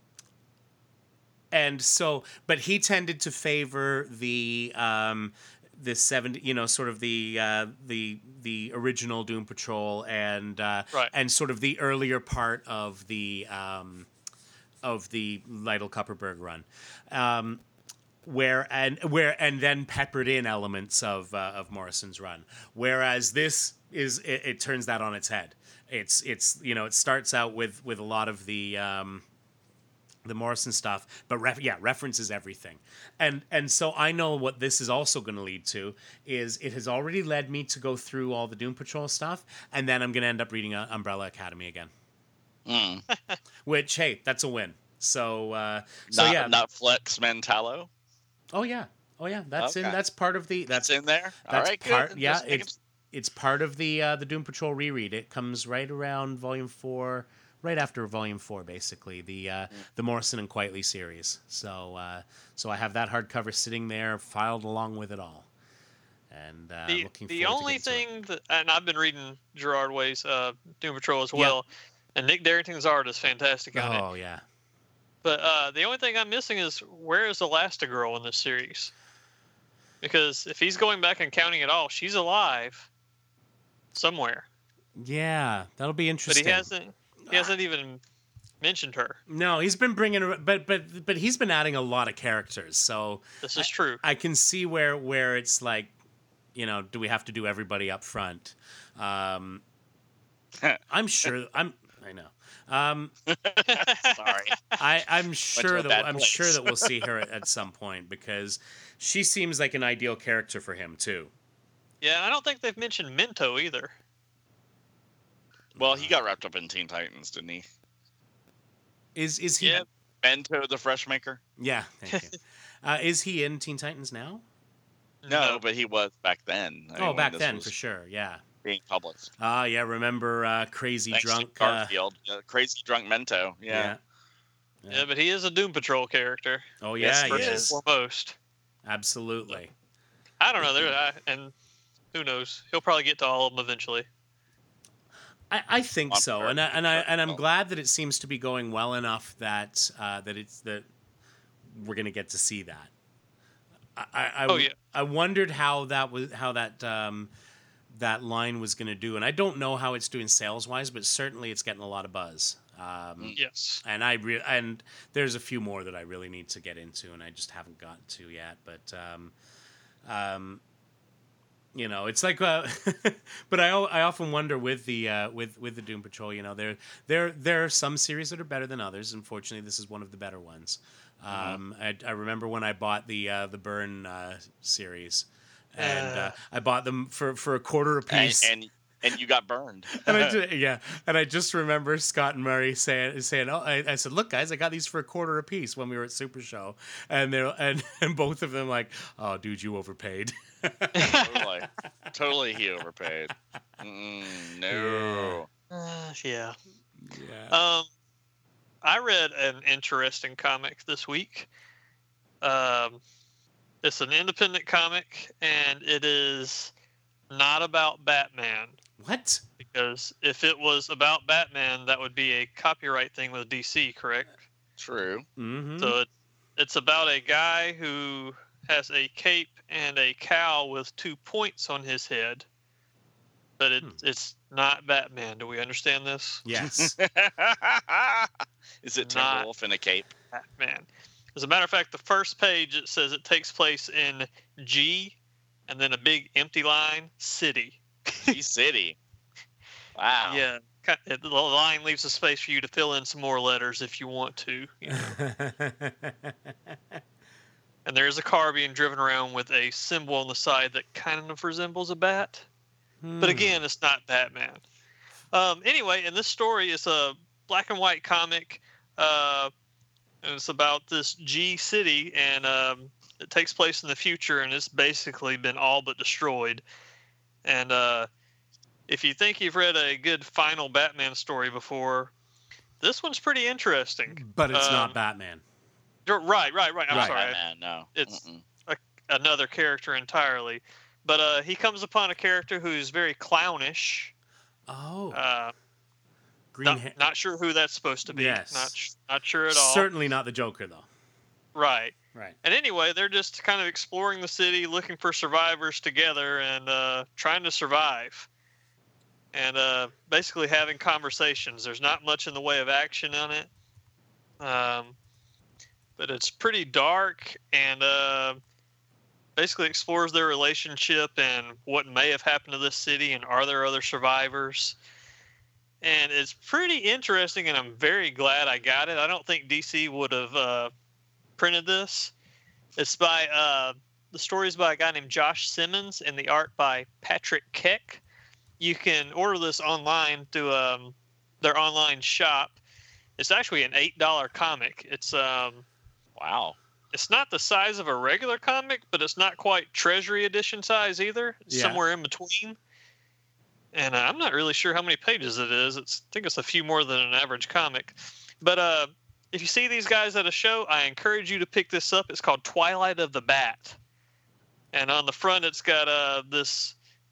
and so but he tended to favor the um the seventy you know sort of the uh the the original Doom Patrol and uh Right. and sort of the earlier part of the um of the Lytle Kupperberg run. Um where and where and then peppered in elements of uh, of Morrison's run, whereas this is it, it turns that on its head. It's it's you know it starts out with with a lot of the um, the Morrison stuff, but ref, yeah references everything, and and so I know what this is also going to lead to is it has already led me to go through all the Doom Patrol stuff, and then I'm going to end up reading uh, Umbrella Academy again, Mm. which hey that's a win. So uh, so not, yeah not Flex Mentallo. oh yeah oh yeah that's in Okay. that's part of the That's that's in there. All That's right, part. good. Yeah, Just making- it's it's part of the uh, the Doom Patrol reread. It comes right around volume four, right after volume four, basically the uh, the Morrison and Quietly series. So uh, so I have that hardcover sitting there, filed along with it all, and uh, The, looking the forward to only getting to it. thing that, and I've been reading Gerard Way's uh, Doom Patrol as Yeah. well. And Nick Darrington's art is fantastic on it. Oh yeah. But uh, the only thing I'm missing is where is Elastigirl in this series? Because if he's going back and counting it all, she's alive somewhere. Yeah, that'll be But interesting. he hasn't. He hasn't even mentioned her. No, he's been bringing, her- but but but he's been adding a lot of characters. So This is true. I can see where where it's like, you know, do we have to do everybody up front? Um, I'm sure. I'm. I know. Um, Sorry. I, I'm to sure a that bad I'm place. sure that we'll see her at, at some point because she seems like an ideal character for him too. Yeah, I don't think they've mentioned Minto either. Well, he got wrapped up in Teen Titans, didn't he? Is is he? Yeah. Bento the Fresh Maker? Yeah. Thank you. Uh, is he in Teen Titans now? No, but he was back then. I mean, Oh, when back this then was for sure. Yeah. Being published. Ah, yeah. Remember uh, crazy Thanks drunk? to Uh, Garfield, uh, crazy drunk Mento. Yeah. yeah. Yeah, but he is a Doom Patrol character. Oh Yes, yeah, he first First and is. and foremost. Absolutely. I don't know. There, I, and who knows? He'll probably get to all of them eventually. I, I think On so, purpose, and I, and I and I'm well. glad that it seems to be going well enough that uh, that it's that we're gonna get to see that. I, I, I, Oh, yeah. I wondered how that was how that um, that line was gonna do, and I don't know how it's doing sales wise, but certainly it's getting a lot of buzz. Um, Yes. and I re- and there's a few more that I really need to get into, and I just haven't gotten to yet. But um, um, you know, it's like, uh, but I I often wonder with the uh, with with the Doom Patrol, you know, there there there are some series that are better than others. Unfortunately, this is one of the better ones. Um, I, I remember when I bought the uh, the Burn uh, series, and uh, Uh. I bought them for, for a quarter a And, piece. and and you got burned. And I ju- yeah, and I just remember Scott and Murray saying saying, "Oh, I, I said, look, guys, I got these for a quarter a piece when we were at Super Show," and they and and both of them like, "Oh, dude, you overpaid." totally, totally, he overpaid. Mm, no. Uh, yeah. Yeah. Um, I read an interesting comic this week. Um, it's an independent comic, and it is not about Batman. What? Because if it was about Batman, that would be a copyright thing with D C, correct? True. Mm-hmm. So it, it's about a guy who has a cape and a cowl with two points on his head. But it, Hmm. it's not Batman. Do we understand this? Yes. Is it Not- Timberwolf in a cape? Batman. As a matter of fact, the first page, it says it takes place in G and then a big empty line, city. G City. Wow. Yeah. ki- The line leaves a space for you to fill in some more letters if you want to. You know. And there's a car being driven around with a symbol on the side that kind of resembles a bat. Hmm. But again, it's not Batman. Um, anyway, and this story is a black and white comic. Uh, and it's about this G city, and um, it takes place in the future, and it's basically been all but destroyed. And uh, if you think you've read a good final Batman story before, this one's pretty interesting. but it's um, not Batman. You're- Right, right, right. I'm Right. sorry. Batman, no. It's- Mm-mm. Another character entirely. But uh, he comes upon a character who's very clownish. Oh, Uh, green. not, ha- not sure who that's supposed to be. Yes. Not sh- not sure at all. Certainly not the Joker, though. Right. Right. And anyway, they're just kind of exploring the city, looking for survivors together, and uh, trying to survive. And uh, basically having conversations. There's not much in the way of action on it. Um, but it's pretty dark, and uh, basically explores their relationship and what may have happened to this city, and are there other survivors. And it's pretty interesting, and I'm very glad I got it. I don't think D C would have uh, printed this. It's by uh, the story's by a guy named Josh Simmons, and the art by Patrick Keck. You can order this online through um, their online shop. It's actually an eight dollar comic. It's um, Wow. it's not the size of a regular comic, but it's not quite Treasury Edition size either. It's Yeah. somewhere in between. And uh, I'm not really sure how many pages it is. It's, I think it's a few more than an average comic. But uh, if you see these guys at a show, I encourage you to pick this up. It's called Twilight of the Bat. And on the front, it's got uh, this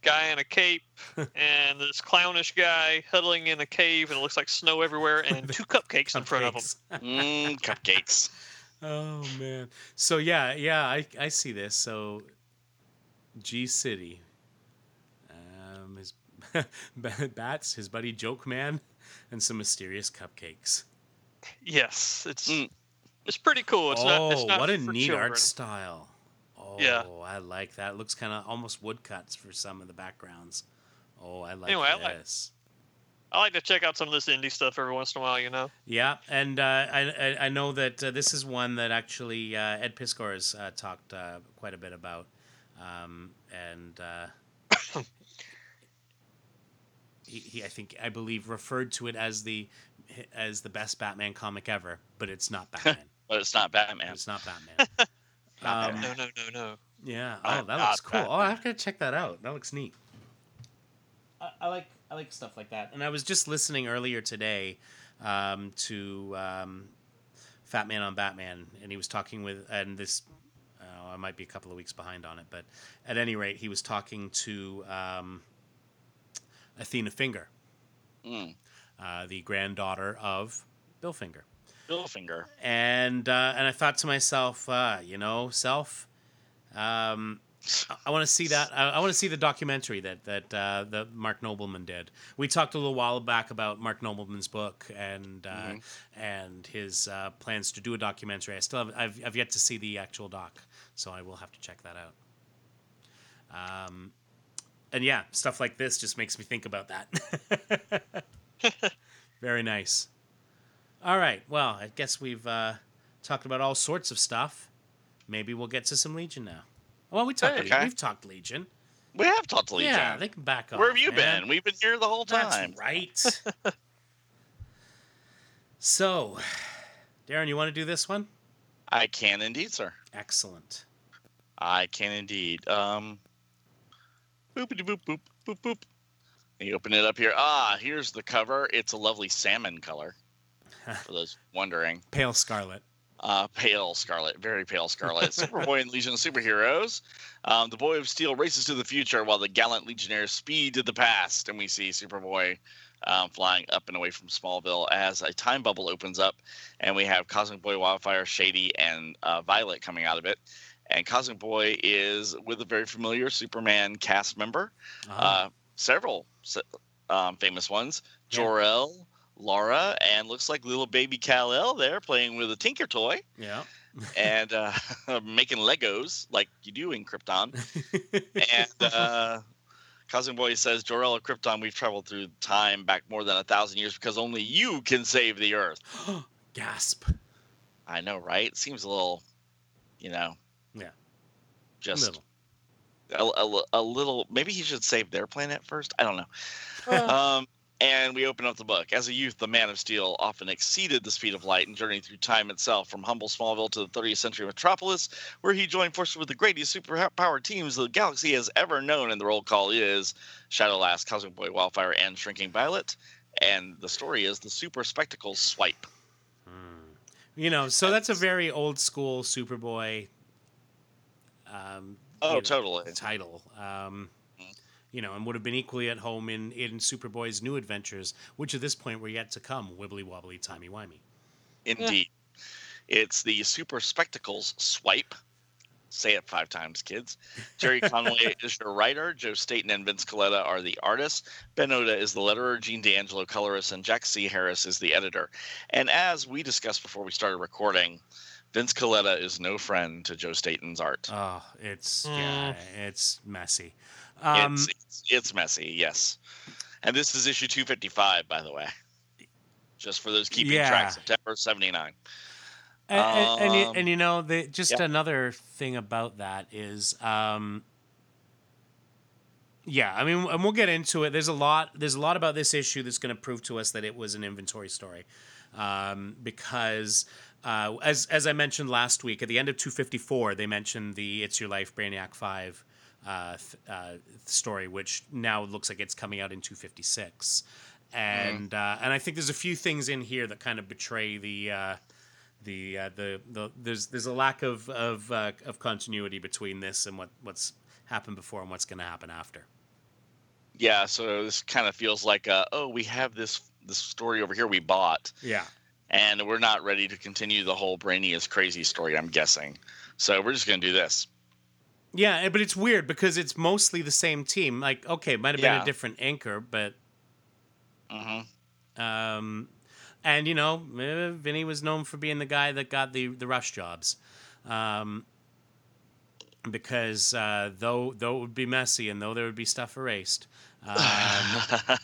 guy in a cape and this clownish guy huddling in a cave, and it looks like snow everywhere, and two cupcakes, in front of him. Mm, cupcakes. Oh man. So yeah, yeah, I I see this. So G City, um, his bats, his buddy Joke Man, and some mysterious cupcakes. Yes, it's Mm. it's pretty cool. It's oh, not. It's not what a for neat children. art style. Oh, Yeah. I like that. It looks kind of almost woodcuts for some of the backgrounds. Oh, I like Anyway, I like- this. I like to check out some of this indie stuff every once in a while. You know. Yeah, and uh, I, I I know that uh, this is one that actually uh, Ed Piskor has uh, talked uh, quite a bit about, um, and uh, he, he I think I believe referred to it as the as the best Batman comic ever, but it's not Batman. But it's not Batman. It's not Batman. Not um, No, no, no, no. yeah. Oh, I'm that not looks cool. Batman. Oh, I have to check that out. That looks neat. I, I like I like stuff like that. And I was just listening earlier today um, to um, Fat Man on Batman, and he was talking with and this. Uh, I might be a couple of weeks behind on it, but at any rate, he was talking to um, Athena Finger, Mm. uh, the granddaughter of Bill Finger. Billfinger. And uh, and I thought to myself, uh, you know, self, um, I, I want to see that. I, I want to see the documentary that that uh, that Mark Nobleman did. We talked a little while back about Mark Nobleman's book and uh, Mhm. and his uh, plans to do a documentary. I still have I've, I've yet to see the actual doc, so I will have to check that out. Um, and yeah, stuff like this just makes me think about that. Very nice. All right. Well, I guess we've uh, talked about all sorts of stuff. Maybe we'll get to some Legion now. Well, we talked. Okay. We've talked Legion. We have talked to Legion. Yeah, they can back off. Where have you man. been? We've been here the whole time. That's right. So, Darren, you want to do this one? I can indeed, sir. Excellent. I can indeed. Um, boopity boop boop boop boop. And you open it up here. Ah, here's the cover. It's a lovely salmon color. For those wondering, Pale Scarlet. uh, pale scarlet, very pale scarlet. Superboy and Legion of Superheroes. Um, the Boy of Steel races to the future while the gallant Legionnaires speed to the past, and we see Superboy um, flying up and away from Smallville as a time bubble opens up, and we have Cosmic Boy, Wildfire, Shady, and uh, Violet coming out of it. And Cosmic Boy is with a very familiar Superman cast member, Ah, uh, several um, famous ones, Yeah. Jor-El, Laura, and looks like little baby Kal-El there playing with a Tinker toy yeah. and uh, making Legos like you do in Krypton. And uh, Cosmic Boy says, Jor-El of Krypton, we've traveled through time back more than a thousand years because only you can save the Earth. Gasp. I know, right? It seems a little, you know, Yeah. just Little. a, a, a little. Maybe he should save their planet first. I don't know. Well, Um, and we open up the book. As a youth, the Man of Steel often exceeded the speed of light and journeyed through time itself, from humble Smallville to the thirtieth century metropolis, where he joined forces with the greatest superpowered teams the galaxy has ever known. And the roll call is Shadowlass, Cosmic Boy, Wildfire, and Shrinking Violet. And the story is the Super Spectacles Swipe. You know, so that's a very old school Superboy. Um, Oh, you know, totally. title. Um, you know, and would have been equally at home in, in Superboy's new adventures, which at this point were yet to come. Wibbly wobbly, timey wimey. Indeed. It's the Super Spectacles Swipe. Say it five times, kids. Jerry Conway is your writer. Joe Staten and Vince Coletta are the artists. Ben Oda is the letterer. Gene D'Angelo colorist, and Jack C. Harris is the editor. And as we discussed before we started recording, Vince Coletta is no friend to Joe Staten's art. Oh, it's Mm. yeah, it's messy. Um, it's, it's it's messy, yes. And this is issue two fifty-five, by the way. Just for those keeping Yeah. track, September seventy-nine. and, and, and, you, Um, and you know, the, just yeah. another thing about that is, um, yeah, I mean, and we'll get into it. There's a lot. There's a lot about this issue that's going to prove to us that it was an inventory story, um, because uh, as as I mentioned last week, at the end of two fifty-four, they mentioned the "It's Your Life" Brainiac Five uh, th- uh, story, which now looks like it's coming out in two fifty-six, and uh, and I think there's a few things in here that kind of betray the. Uh, The, uh, the the there's there's a lack of of uh, of continuity between this and what what's happened before and what's going to happen after. yeah, so this kind of feels like, uh, oh, we have this this story over here we bought, Yeah. and we're not ready to continue the whole Brainy is crazy story, I'm guessing. So we're just going to do this. Yeah, but it's weird because it's mostly the same team. Like, okay, it might have been Yeah. a different anchor, but Mm-hmm. um, and you know, eh, Vinny was known for being the guy that got the the rush jobs, um, because uh, though though it would be messy and though there would be stuff erased, um,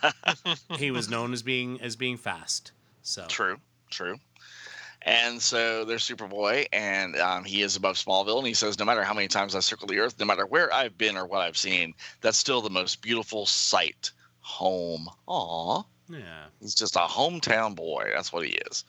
he was known as being as being fast. So True, true. And so there's Superboy, and um, he is above Smallville, and he says, no matter how many times I circle the Earth, no matter where I've been or what I've seen, that's still the most beautiful sight. Home. Aw. yeah, He's just a hometown boy. That's what he is.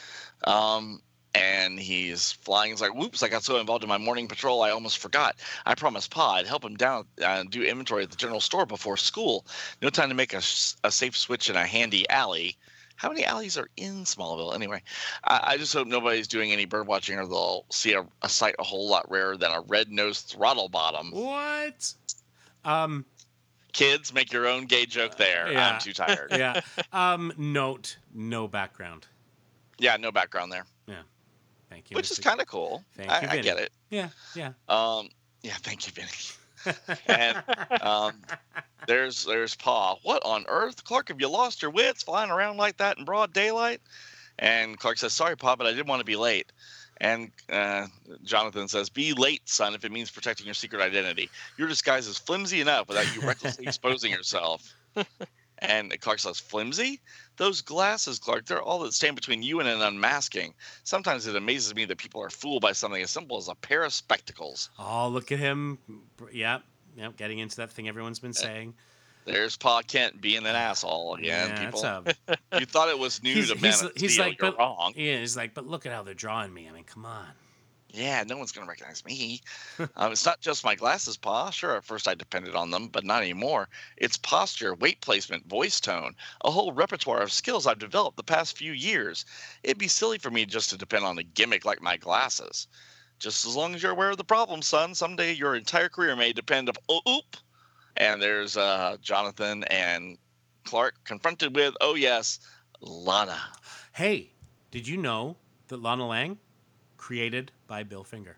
Um, and he's flying. He's like, whoops, I got so involved in my morning patrol, I almost forgot. I promised Pa I'd help him down and uh, do inventory at the general store before school. No time to make a, a safe switch in a handy alley. How many alleys are in Smallville? Anyway, I, I just hope nobody's doing any bird watching or they'll see a, a sight a whole lot rarer than a red-nosed throttle bottom. what? Um, Kids, make your own gay joke there. Yeah. I'm too tired. yeah. Um, note: no background. Yeah, no background there, Thank you. which Mister is kind of cool. Thank I, you, I Vinny. get it. Yeah, yeah. Um, yeah, thank you, Vinny. And um, there's there's Pa. What on earth, Clark? Have you lost your wits flying around like that in broad daylight? And Clark says, "Sorry, Pa, but I didn't want to be late." And uh, Jonathan says, "Be late, son, if it means protecting your secret identity. Your disguise is flimsy enough without you recklessly exposing yourself." And Clark says, "Flimsy? Those glasses, Clark, they're all that stand between you and an unmasking. Sometimes it amazes me that people are fooled by something as simple as a pair of spectacles." Oh, look at him. Yep, yep. Getting into that thing everyone's been saying. There's Pa Kent being an asshole again. Yeah, People, it's a, you thought it was new he's, to Man he's, of he's Steel. like, You're but, wrong. yeah, he's like, but look at how they're drawing me. I mean, come on. Yeah, no one's going to recognize me. um, it's not just my glasses, Pa. Sure, at first I depended on them, but not anymore. It's posture, weight placement, voice tone, a whole repertoire of skills I've developed the past few years. It'd be silly for me just to depend on a gimmick like my glasses. Just as long as you're aware of the problem, son, someday your entire career may depend upon... Oh, oop! And there's uh, Jonathan and Clark confronted with, oh yes, Lana. Hey, did you know that Lana Lang created by Bill Finger?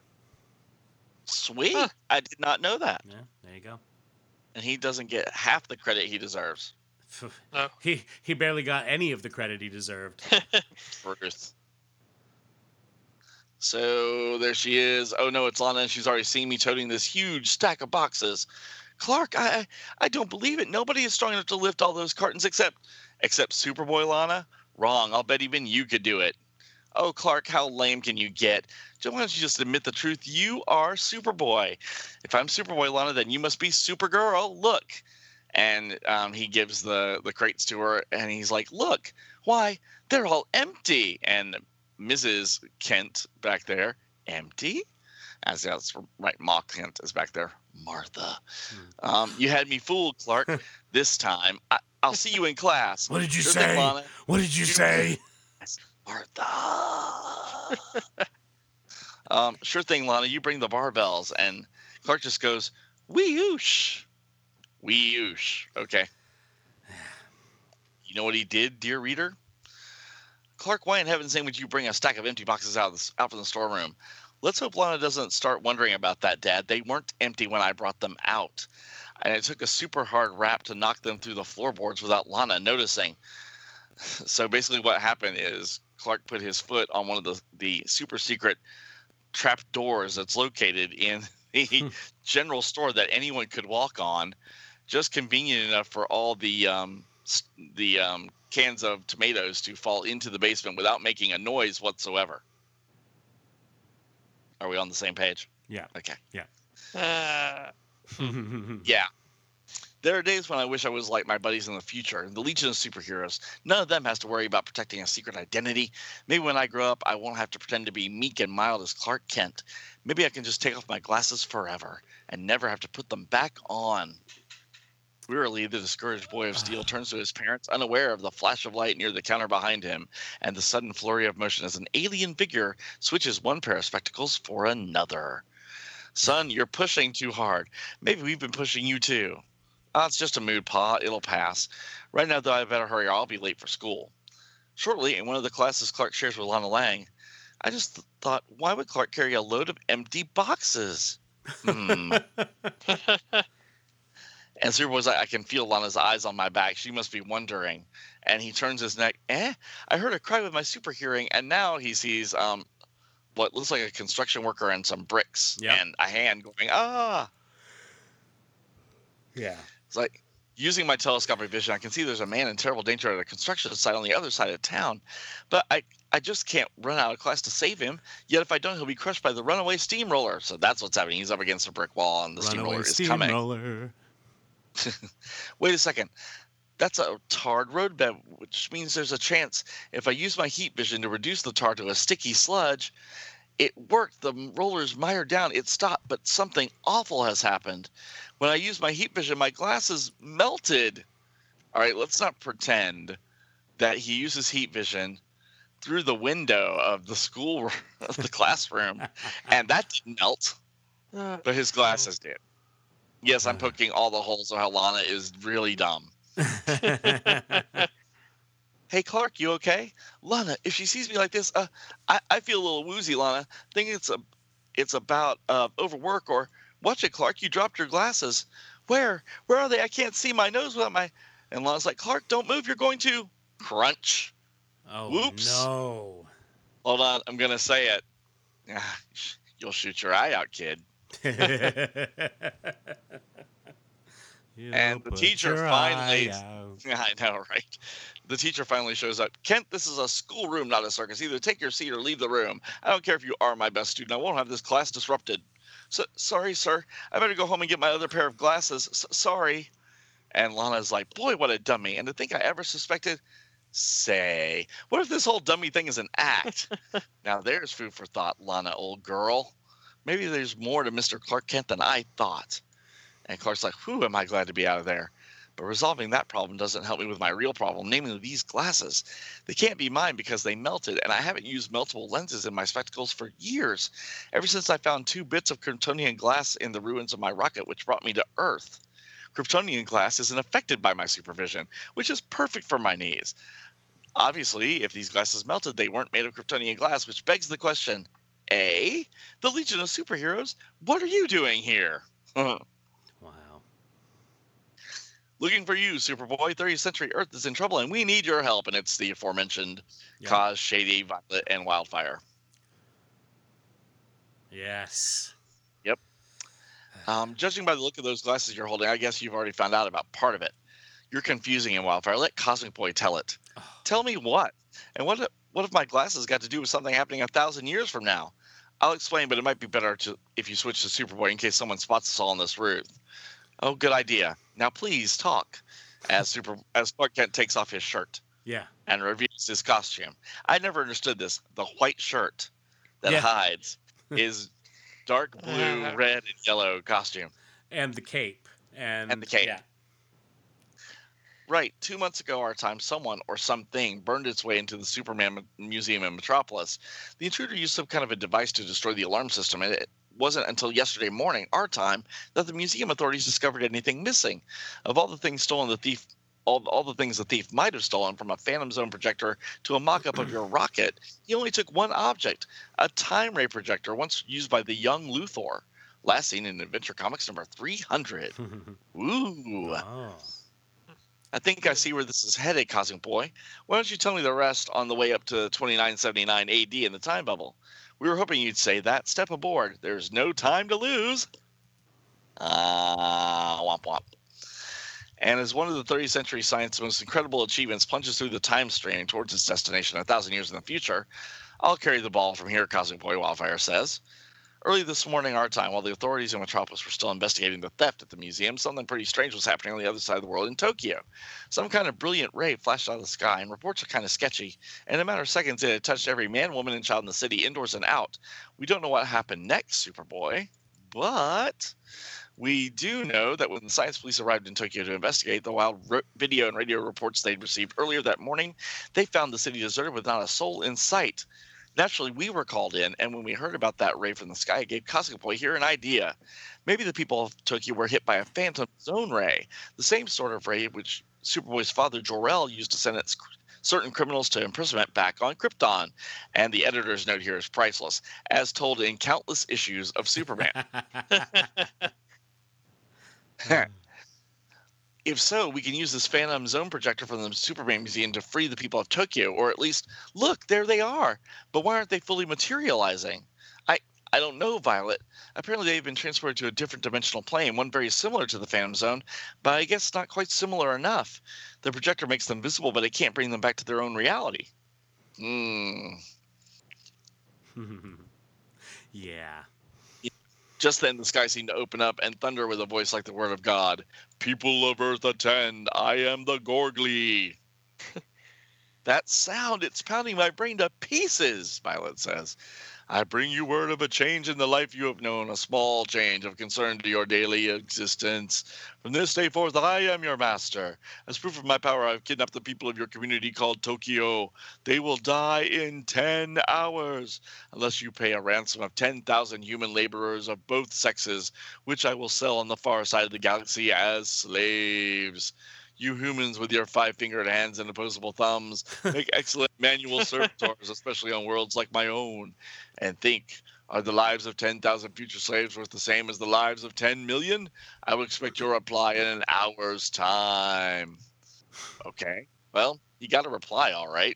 Sweet. Huh. I did not know that. Yeah, there you go. And he doesn't get half the credit he deserves. No. He he barely got any of the credit he deserved. Truth. So there she is. Oh no, it's Lana, and she's already seen me toting this huge stack of boxes. Clark, I I don't believe it. Nobody is strong enough to lift all those cartons except except Superboy, Lana. Wrong. I'll bet even you could do it. Oh, Clark, how lame can you get? Why don't you just admit the truth? You are Superboy. If I'm Superboy, Lana, then you must be Supergirl. Look. And um, he gives the, the crates to her, and he's like, look, why, they're all empty. And Missus Kent back there, empty? As that's right, Ma Kent is back there. Martha. Hmm. Um, you had me fooled, Clark. This time, I, I'll see you in class. What did you Sure say? thing, Lana. What did you You- say? Martha. um, sure thing, Lana. You bring the barbells. And Clark just goes, wee oosh. Wee oosh. Okay. You know what he did, dear reader? Clark, why in heaven's name would you bring a stack of empty boxes out, of the, out from the storeroom? Let's hope Lana doesn't start wondering about that, Dad. They weren't empty when I brought them out. And it took a super hard rap to knock them through the floorboards without Lana noticing. So basically what happened is Clark put his foot on one of the, the super secret trap doors that's located in the general store that anyone could walk on, just convenient enough for all the um, the um, cans of tomatoes to fall into the basement without making a noise whatsoever. Are we on the same page? Yeah. Okay. Uh, Yeah. There are days when I wish I was like my buddies in the future, the Legion of Superheroes. None of them has to worry about protecting a secret identity. Maybe when I grow up, I won't have to pretend to be meek and mild as Clark Kent. Maybe I can just take off my glasses forever and never have to put them back on. Wearily, the discouraged boy of steel turns to his parents, unaware of the flash of light near the counter behind him and the sudden flurry of motion as an alien figure switches one pair of spectacles for another. Son, you're pushing too hard. Maybe we've been pushing you too. Oh, it's just a mood, Pa. It'll pass. Right now, though, I better hurry or I'll be late for school. Shortly, in one of the classes Clark shares with Lana Lang, I just th- thought, why would Clark carry a load of empty boxes? Hmm. And Superboy's like, I can feel Lana's eyes on my back. She must be wondering. And he turns his neck. Eh? I heard a cry with my super hearing, and now he sees um what looks like a construction worker and some bricks Yep. and a hand going, ah. Yeah. It's like, using my telescopic vision, I can see there's a man in terrible danger at a construction site on the other side of town. But I, I just can't run out of class to save him. Yet if I don't, he'll be crushed by the runaway steamroller. So that's what's happening. He's up against a brick wall, and the Runaway steamroller is coming. steamroller. Wait a second. That's a tarred roadbed, which means there's a chance if I use my heat vision to reduce the tar to a sticky sludge. It worked. The roller's mired down. It stopped, but something awful has happened. When I use my heat vision, my glasses melted. All right, let's not pretend that he uses heat vision through the window of the school, of the classroom, and that didn't melt, but his glasses did. Yes, I'm poking all the holes of how Lana is really dumb. Hey, Clark, you okay? Lana, if she sees me like this, uh, I, I feel a little woozy, Lana. Think it's a, it's about uh, overwork or watch it, Clark. You dropped your glasses. Where? Where are they? I can't see my nose without my. And Lana's like, Clark, don't move. You're going to crunch. Oh, Whoops. no. Hold on. I'm going to say it. Ah, you'll shoot your eye out, kid. And the teacher finally, I know, right? The teacher finally shows up. Kent, this is a schoolroom, not a circus. Either take your seat or leave the room. I don't care if you are my best student. I won't have this class disrupted. So, sorry, sir. I better go home and get my other pair of glasses. S- sorry. And Lana's like, boy, what a dummy. And to think I ever suspected, say, what if this whole dummy thing is an act? Now there's food for thought, Lana, old girl. Maybe there's more to Mister Clark Kent than I thought. And Clark's like, whew, am I glad to be out of there. But resolving that problem doesn't help me with my real problem, namely these glasses. They can't be mine because they melted, and I haven't used meltable lenses in my spectacles for years, ever since I found two bits of Kryptonian glass in the ruins of my rocket, which brought me to Earth. Kryptonian glass isn't affected by my supervision, which is perfect for my needs. Obviously, if these glasses melted, they weren't made of Kryptonian glass, which begs the question, A, the Legion of Superheroes, what are you doing here? Wow. Looking for you, Superboy. thirtieth Century Earth is in trouble, and we need your help. And it's the aforementioned Yep. Cause, Shady, Violet, and Wildfire. Yes. Yep. Um, judging by the look of those glasses you're holding, I guess you've already found out about part of it. You're confusing in Wildfire. Let Cosmic Boy tell it. Oh. Tell me what? And what if, what if my glasses got to do with something happening a thousand years from now? I'll explain, but it might be better to if you switch to Superboy in case someone spots us all in this room. Oh, good idea. Now please talk. As Super as Clark Kent takes off his shirt Yeah. and reveals his costume. I never understood this. The white shirt that Yeah. hides is dark blue, Uh. red, and yellow costume. And the cape. And, And the cape. Yeah. Right. Two months ago, our time, someone or something burned its way into the Superman mu- Museum in Metropolis. The intruder used some kind of a device to destroy the alarm system, and it wasn't until yesterday morning, our time, that the museum authorities discovered anything missing. Of all the things stolen, the thief, all, all the things the thief might have stolen, from a Phantom Zone projector to a mock-up of your rocket, he only took one object, a time ray projector once used by the young Luthor, last seen in Adventure Comics number three hundred. Ooh. Oh. I think I see where this is headed, Cosmic Boy. Why don't you tell me the rest on the way up to twenty-nine seventy-nine A D in the time bubble? We were hoping you'd say that. Step aboard. There's no time to lose. Ah, uh, womp womp. And as one of the thirtieth century science's most incredible achievements plunges through the time stream towards its destination a thousand years in the future, I'll carry the ball from here, Cosmic Boy, Wildfire says. Early this morning, our time, while the authorities in Metropolis were still investigating the theft at the museum, something pretty strange was happening on the other side of the world in Tokyo. Some kind of brilliant ray flashed out of the sky, and reports are kind of sketchy. In a matter of seconds, it had touched every man, woman, and child in the city, indoors and out. We don't know what happened next, Superboy, but we do know that when the science police arrived in Tokyo to investigate the wild ro- video and radio reports they'd received earlier that morning, they found the city deserted with not a soul in sight. Naturally, we were called in, and when we heard about that ray from the sky, it gave Cosmic Boy here an idea. Maybe the people of Tokyo were hit by a phantom zone ray, the same sort of ray which Superboy's father, Jor-El, used to send its certain criminals to imprisonment back on Krypton. And the editor's note here is priceless, as told in countless issues of Superman. If so, we can use this Phantom Zone projector from the Superman Museum to free the people of Tokyo, or at least, look, there they are. But why aren't they fully materializing? I, I don't know, Violet. Apparently they've been transported to a different dimensional plane, one very similar to the Phantom Zone, but I guess not quite similar enough. The projector makes them visible, but it can't bring them back to their own reality. Hmm. Yeah. Just then the sky seemed to open up and thunder with a voice like the word of God. People of Earth attend, I am the Gorgly. That sound, it's pounding my brain to pieces, Violet says. I bring you word of a change in the life you have known, a small change of concern to your daily existence. From this day forth, I am your master. As proof of my power, I have kidnapped the people of your community called Tokyo. They will die in ten hours, unless you pay a ransom of ten thousand human laborers of both sexes, which I will sell on the far side of the galaxy as slaves. You humans with your five-fingered hands and opposable thumbs make excellent manual servitors, especially on worlds like my own. And think, are the lives of ten thousand future slaves worth the same as the lives of ten million? I will expect your reply in an hour's time. Okay, well, you got a reply, all right.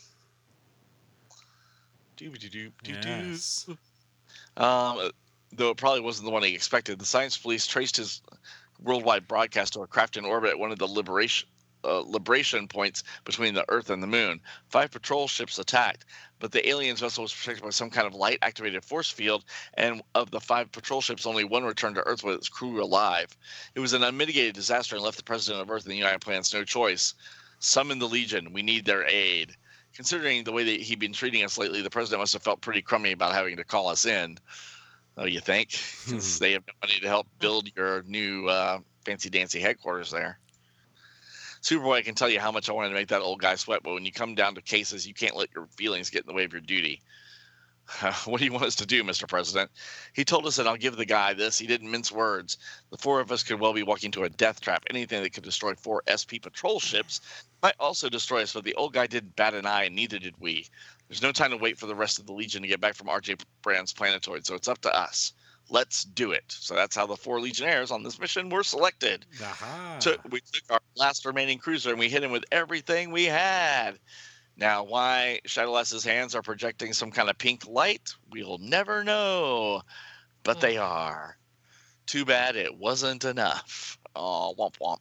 Yes. Um, though it probably wasn't the one he expected, the science police traced his worldwide broadcast to a craft in orbit at one of the liberation uh, liberation points between the Earth and the Moon. Five patrol ships attacked, but the aliens vessel was protected by some kind of light-activated force field, and of the five patrol ships, only one returned to Earth with its crew alive. It was an unmitigated disaster and left the president of Earth and the United Planets no choice. Summon the Legion. We need their aid. Considering the way that he'd been treating us lately, the president must have felt pretty crummy about having to call us in. Oh, you think? Since they have no money to help build your new uh, fancy-dancy headquarters there. Superboy, I can tell you how much I wanted to make that old guy sweat, but when you come down to cases, you can't let your feelings get in the way of your duty. What do you want us to do, Mister President? He told us that I'll give the guy this. He didn't mince words. The four of us could well be walking to a death trap. Anything that could destroy four S P patrol ships might also destroy us, but the old guy didn't bat an eye, and neither did we. There's no time to wait for the rest of the Legion to get back from R J Brand's planetoid, so it's up to us. Let's do it. So that's how the four Legionnaires on this mission were selected. Aha. So we took our last remaining cruiser and we hit him with everything we had. Now, why Shadowlass's hands are projecting some kind of pink light, we'll never know. But they are. Too bad it wasn't enough. Oh, womp womp.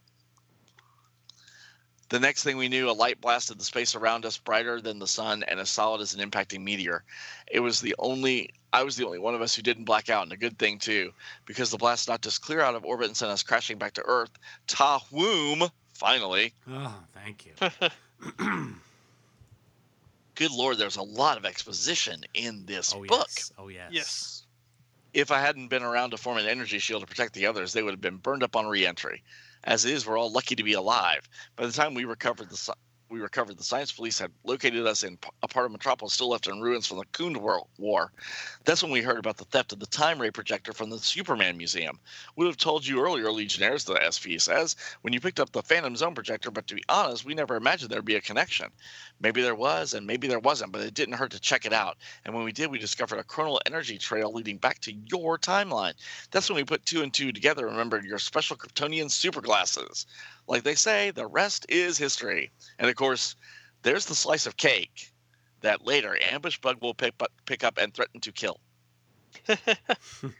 The next thing we knew, a light blasted the space around us brighter than the sun and as solid as an impacting meteor. It was the only, I was the only one of us who didn't black out, and a good thing too, because the blast knocked us clear out of orbit and sent us crashing back to Earth. Ta-whoom, finally. Oh, thank you. Good Lord, there's a lot of exposition in this Oh, book. yes. Oh, yes. Yes. If I hadn't been around to form an energy shield to protect the others, they would have been burned up on re-entry. As it is, we're all lucky to be alive. By the time we recovered, the we recovered, the science police had located us in a part of Metropolis still left in ruins from the Khund War. That's when we heard about the theft of the time ray projector from the Superman Museum. Would have told you earlier, Legionnaires, the S P says, when you picked up the Phantom Zone projector, but to be honest, we never imagined there'd be a connection. Maybe there was, and maybe there wasn't, but it didn't hurt to check it out. And when we did, we discovered a chronal energy trail leading back to your timeline. That's when we put two and two together and remembered your special Kryptonian super glasses. Like they say, the rest is history. And of course, there's the slice of cake that later Ambush Bug will pick, pick up and threaten to kill. um,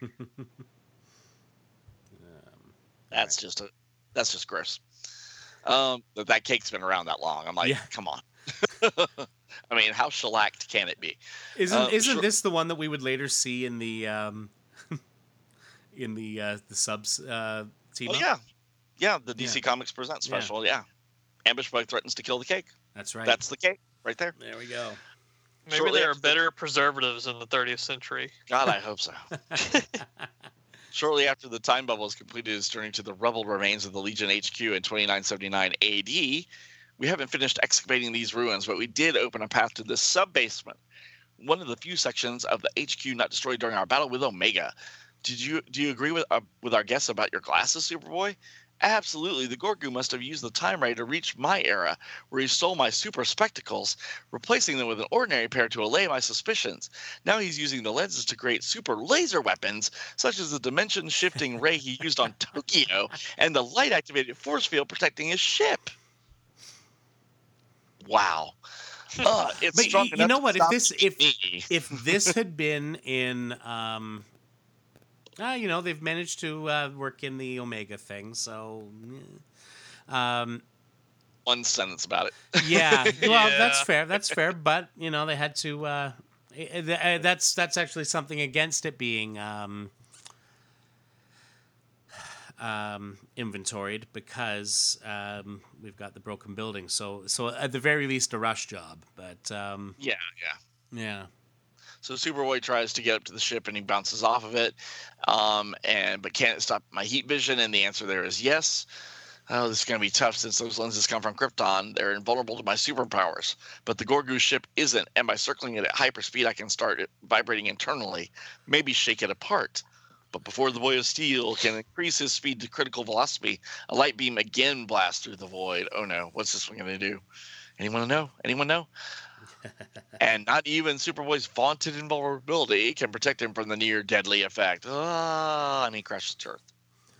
That's just a, that's just gross. Um, that that cake's been around that long. I'm like, Yeah. come on. I mean, how shellacked can it be? Isn't Uh, isn't sure- this the one that we would later see in the um, in the uh, the subs uh, team Oh up? yeah, yeah. The D C Yeah. Comics Presents Yeah. special. Yeah. Ambush Bug threatens to kill the cake. That's right. That's the cake right there. There we go. Maybe Shortly there are after the- better preservatives in the thirtieth century. God, I hope so. Shortly after the time bubble is completed its journey to the rubble remains of the Legion H Q in twenty-nine seventy-nine A D, we haven't finished excavating these ruins, but we did open a path to this sub-basement. one of the few sections of the H Q not destroyed during our battle with Omega. Did you do you agree with uh, with our guess about your glasses, Superboy? Absolutely. The Gorgu must have used the Time Ray to reach my era, where he stole my super spectacles, replacing them with an ordinary pair to allay my suspicions. Now he's using the lenses to create super laser weapons, such as the dimension-shifting ray he used on Tokyo, and the light-activated force field protecting his ship. Wow. Uh, it's But strong you, you enough know to what? If stop this if me. if this had been in, um, uh, you know, they've managed to uh, work in the Omega thing, so. yeah. Um, One sentence about it. yeah, well, Yeah. that's fair. That's fair. But you know, they had to. Uh, eh, eh, that's that's actually something against it being um, um, inventoried because um, we've got the broken building. So so at the very least, a rush job. But um, Yeah, yeah. yeah. So Superboy tries to get up to the ship and he bounces off of it. Um, and but can it stop my heat vision? And the answer there is yes. Oh, this is going to be tough since those lenses come from Krypton. They're invulnerable to my superpowers. But the Gorgu ship isn't, and by circling it at hyperspeed, I can start it vibrating internally, maybe shake it apart. But before the Boy of Steel can increase his speed to critical velocity, a light beam again blasts through the void. Oh no, what's this one going to do? Anyone know? Anyone know? And not even Superboy's vaunted invulnerability can protect him from the near deadly effect. Ah, and he crashes to Earth.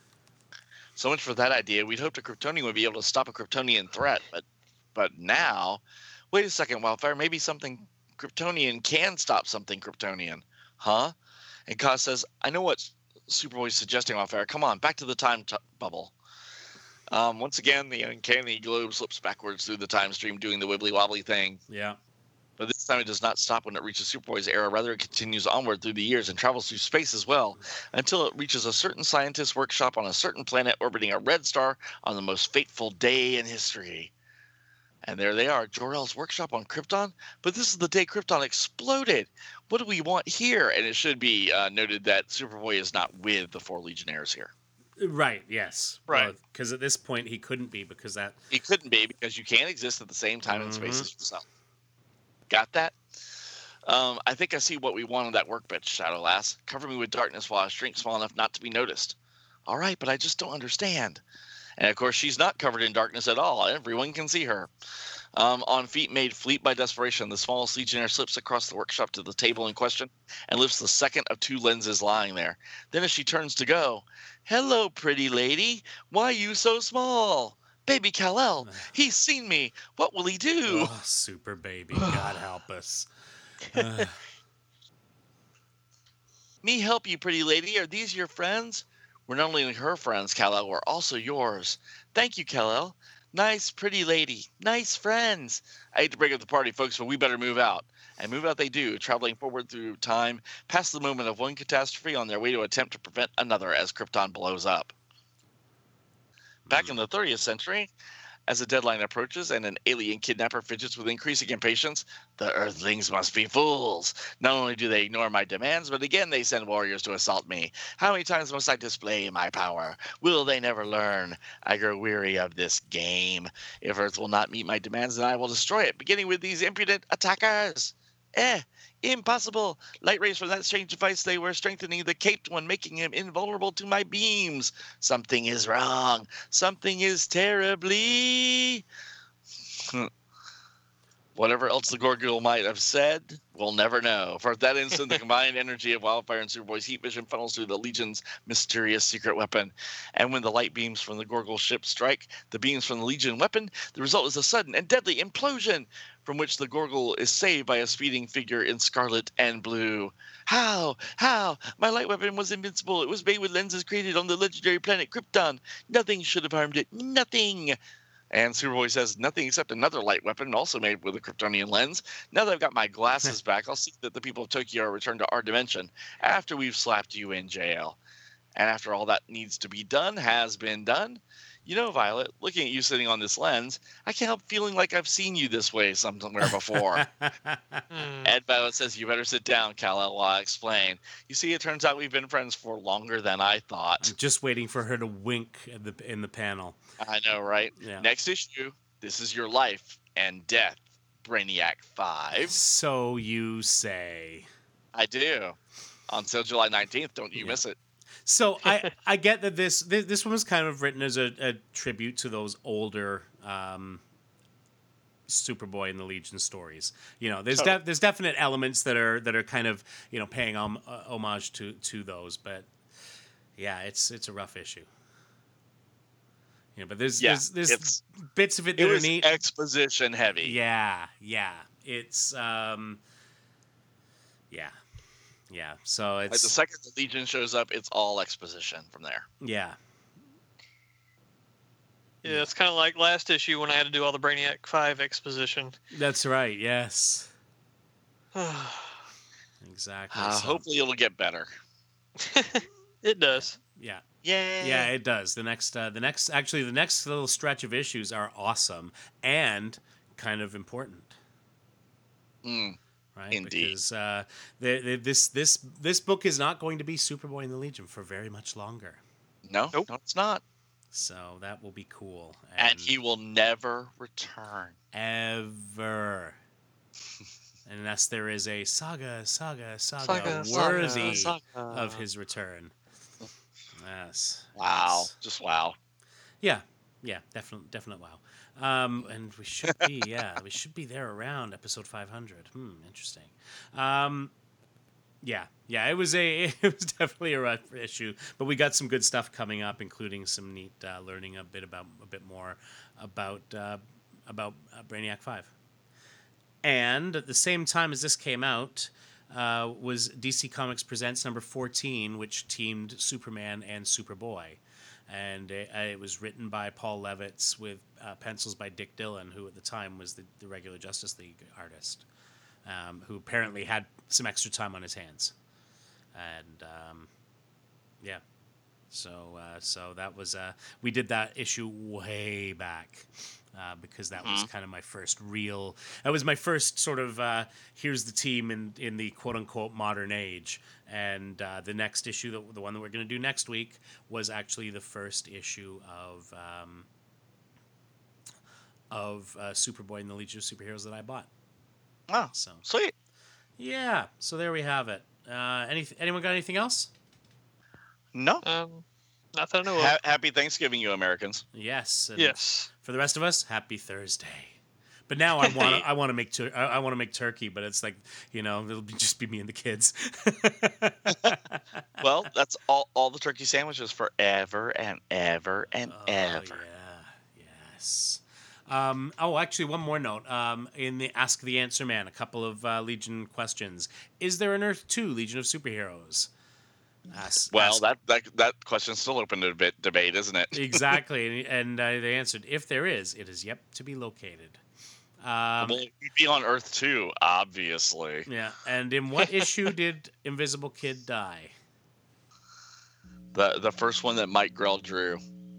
So much for that idea. We'd hoped a Kryptonian would be able to stop a Kryptonian threat, but but now, wait a second, Wildfire. Maybe something Kryptonian can stop something Kryptonian, huh? And Kaz says, "I know what Superboy's suggesting, Wildfire. Come on, back to the time t- bubble." Um, once again, the uncanny globe slips backwards through the time stream, doing the wibbly wobbly thing. Yeah. But this time it does not stop when it reaches Superboy's era. Rather, it continues onward through the years and travels through space as well, until it reaches a certain scientist's workshop on a certain planet orbiting a red star on the most fateful day in history. And there they are, Jor-El's workshop on Krypton. But this is the day Krypton exploded. What do we want here? And it should be uh, noted that Superboy is not with the four Legionnaires here. Right. Yes. Right. Because at this point he couldn't be because that. He couldn't be because you can't exist at the same time in Mhm. space as yourself. Got that? Um, I think I see what we want on that workbench, Shadow Lass. Cover me with darkness while I shrink small enough not to be noticed. All right, but I just don't understand. And of course, she's not covered in darkness at all. Everyone can see her. Um, on feet made fleet by desperation, the smallest Legionnaire slips across the workshop to the table in question and lifts the second of two lenses lying there. Then as she turns to go, "Hello, pretty lady. Why you so small? Baby Kal-El, he's seen me. What will he do?" Oh, super baby. God help us. Uh, "Me help you, pretty lady. Are these your friends?" "We're not only her friends, Kal-El, we're also yours." "Thank you, Kal-El. Nice, pretty lady. Nice friends." I hate to break up the party, folks, but we better move out. And move out they do, traveling forward through time, past the moment of one catastrophe on their way to attempt to prevent another as Krypton blows up. Back in the thirtieth century, as a deadline approaches and an alien kidnapper fidgets with increasing impatience, the Earthlings must be fools. Not only do they ignore my demands, but again they send warriors to assault me. How many times must I display my power? Will they never learn? I grow weary of this game. If Earth will not meet my demands, then I will destroy it, beginning with these impudent attackers. Eh, impossible. Light rays from that strange device, they were strengthening the caped one, making him invulnerable to my beams. Something is wrong. Something is terribly... Whatever else the Gorgul might have said, we'll never know. For at that instant, the combined energy of Wildfire and Superboy's heat vision funnels through the Legion's mysterious secret weapon. And when the light beams from the Gorgul ship strike the beams from the Legion weapon, the result is a sudden and deadly implosion, from which the Gorgul is saved by a speeding figure in scarlet and blue. How? How? My light weapon was invincible. It was made with lenses created on the legendary planet Krypton. Nothing should have harmed it. Nothing. And Superboy says, "Nothing except another light weapon, also made with a Kryptonian lens. Now that I've got my glasses back, I'll see that the people of Tokyo are returned to our dimension after we've slapped you in jail." And after all that needs to be done has been done, you know, Violet, looking at you sitting on this lens, I can't help feeling like I've seen you this way somewhere before. Hmm. And Violet says, "You better sit down, Kal-El, while I explain. You see, it turns out we've been friends for longer than I thought." I'm just waiting for her to wink in the in the panel. I know, right? Yeah. Next issue, this is your life and death Brainiac five. So you say. I do. Until July nineteenth. Don't you Yeah. miss it. So I, I get that this, this this one was kind of written as a, a tribute to those older um, Superboy and the Legion stories. You know, there's Totally. de- there's definite elements that are that are kind of, you know, paying om- uh, homage to to those, but yeah, it's it's a rough issue. Yeah, but there's Yeah, there's, there's it's- bits of it It that are was neat. exposition heavy. Yeah, yeah, it's um, yeah, yeah. So Like the it's second the Legion shows up, it's all exposition from there. yeah, Yeah, it's kind of like last issue when I had to do all the Brainiac five exposition. that's right. Yes, exactly. Uh, so, hopefully it'll get better. It does. yeah. Yay. Yeah, it does. The next, uh, the next, actually, the next little stretch of issues are awesome and kind of important, Mm, right? Indeed. Because uh, the, the, this this this book is not going to be Superboy and the Legion for very much longer. no, Nope. no, it's not. So that will be cool. And he will never return. ever, unless there is a saga, saga, saga, Saga, saga, worthy saga. of his return. Yes. Wow. Yes. Just wow. Yeah, yeah, definite, definite wow. Um, and we should be, yeah, we should be there around episode five hundred. Hmm, interesting. Um, yeah, yeah, it was a, it was definitely a rough issue, but we got some good stuff coming up, including some neat uh, learning a bit about a bit more about uh, about uh, Brainiac Five. And at the same time as this came out, uh, was D C Comics Presents number fourteen, which teamed Superman and Superboy. And it, uh, it was written by Paul Levitz with uh, pencils by Dick Dillon, who at the time was the, the regular Justice League artist, um, who apparently had some extra time on his hands. And um, yeah, so uh, so that was uh, we did that issue way back. Uh, because that was Mhm. kind of my first real. That was my first sort of. Uh, here's the team in in the quote unquote modern age, and uh, the next issue, the, the one that we're going to do next week, was actually the first issue of um, of uh, Superboy and the Legion of Superheroes that I bought. Oh, So sweet. yeah, so there we have it. Uh, any anyone got anything else? No. Um, not that I know of. Ha- happy Thanksgiving, you Americans. Yes. And Yes. For the rest of us, happy Thursday. But now I want to I want to make tur- I, I want to make turkey, but it's like, you know, it'll be, just be me and the kids. Well, that's all, all the turkey sandwiches forever and ever and Oh, ever. yeah. Yes. Um, oh, actually, one more note. Um, in the Ask the Answer Man, a couple of uh, Legion questions. Is there an Earth two Legion of Superheroes? Ask, Well, ask- that, that that question's still open to debate, debate isn't it? exactly. And uh, they answered, if there is, it is yet to be located. Um, Well, we'd be on Earth too, obviously. yeah. And in what issue did Invisible Kid die? The the first one that Mike Grell drew.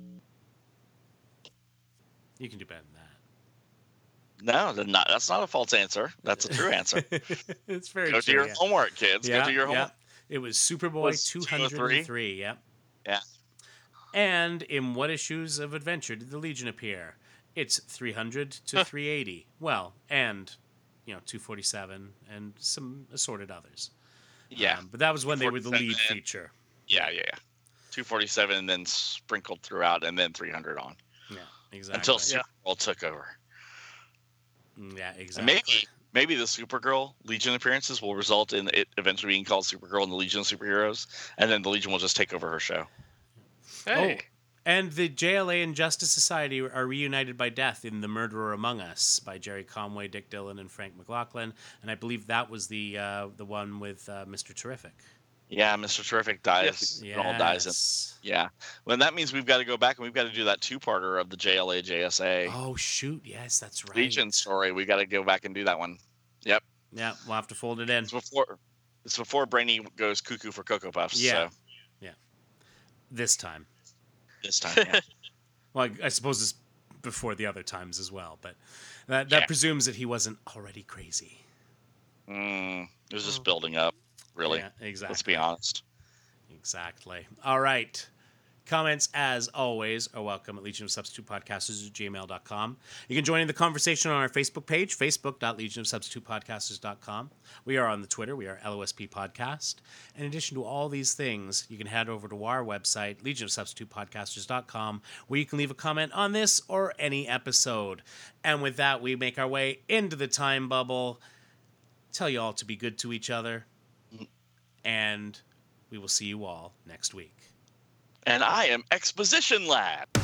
You can do better than No, they're not, that's not a false answer. That's a true answer. that. It's very Go true. do your yeah. homework, kids. Yeah, Go do your yeah. homework. It was Superboy Was two two oh hundred three? three. Yep. Yeah. And in what issues of Adventure did the Legion appear? It's three hundred to three eighty. Well, and, you know, two forty-seven and some assorted others. Yeah. Um, but that was when they were the lead two forty-seven. feature. Yeah, yeah, yeah. two forty-seven and then sprinkled throughout and then three hundred on. Yeah, exactly. Until Yeah. Supergirl took over. Mm, Yeah, And exactly. Maybe maybe the Supergirl Legion appearances will result in it eventually being called Supergirl and the Legion of Superheroes, and then the Legion will just take over her show. Hey. Oh, and the J L A and Justice Society are reunited by death in The Murderer Among Us by Jerry Conway, Dick Dillon, and Frank McLaughlin. And I believe that was the uh, the one with uh, Mister Terrific. Yeah, Mister Terrific dies. Yes. It all dies. In, Yes. yeah. Well, that means we've got to go back and we've got to do that two-parter of the J L A J S A Oh shoot! Yes, that's right. Legion story. We got to go back and do that one. Yep. Yeah, we'll have to fold it in It's before. It's before Brainy goes cuckoo for Cocoa Puffs. Yeah. So this time. this time. Yeah. Well, I, I suppose it's before the other times as well, but that that Yeah. presumes that he wasn't already crazy. mm, it was just Mm. building up. Really. Yeah, exactly. Let's be honest. Exactly. All right. Comments, as always, are welcome at Legion of Substitute Podcasters at gmail dot com. You can join in the conversation on our Facebook page, facebook dot legion of substitute podcasters dot com. We are on the Twitter. We are L O S P Podcast. In addition to all these things, you can head over to our website, legion of substitute podcasters dot com, where you can leave a comment on this or any episode. And with that, we make our way into the time bubble. Tell you all to be good to each other. And we will see you all next week. And I am Exposition Lad.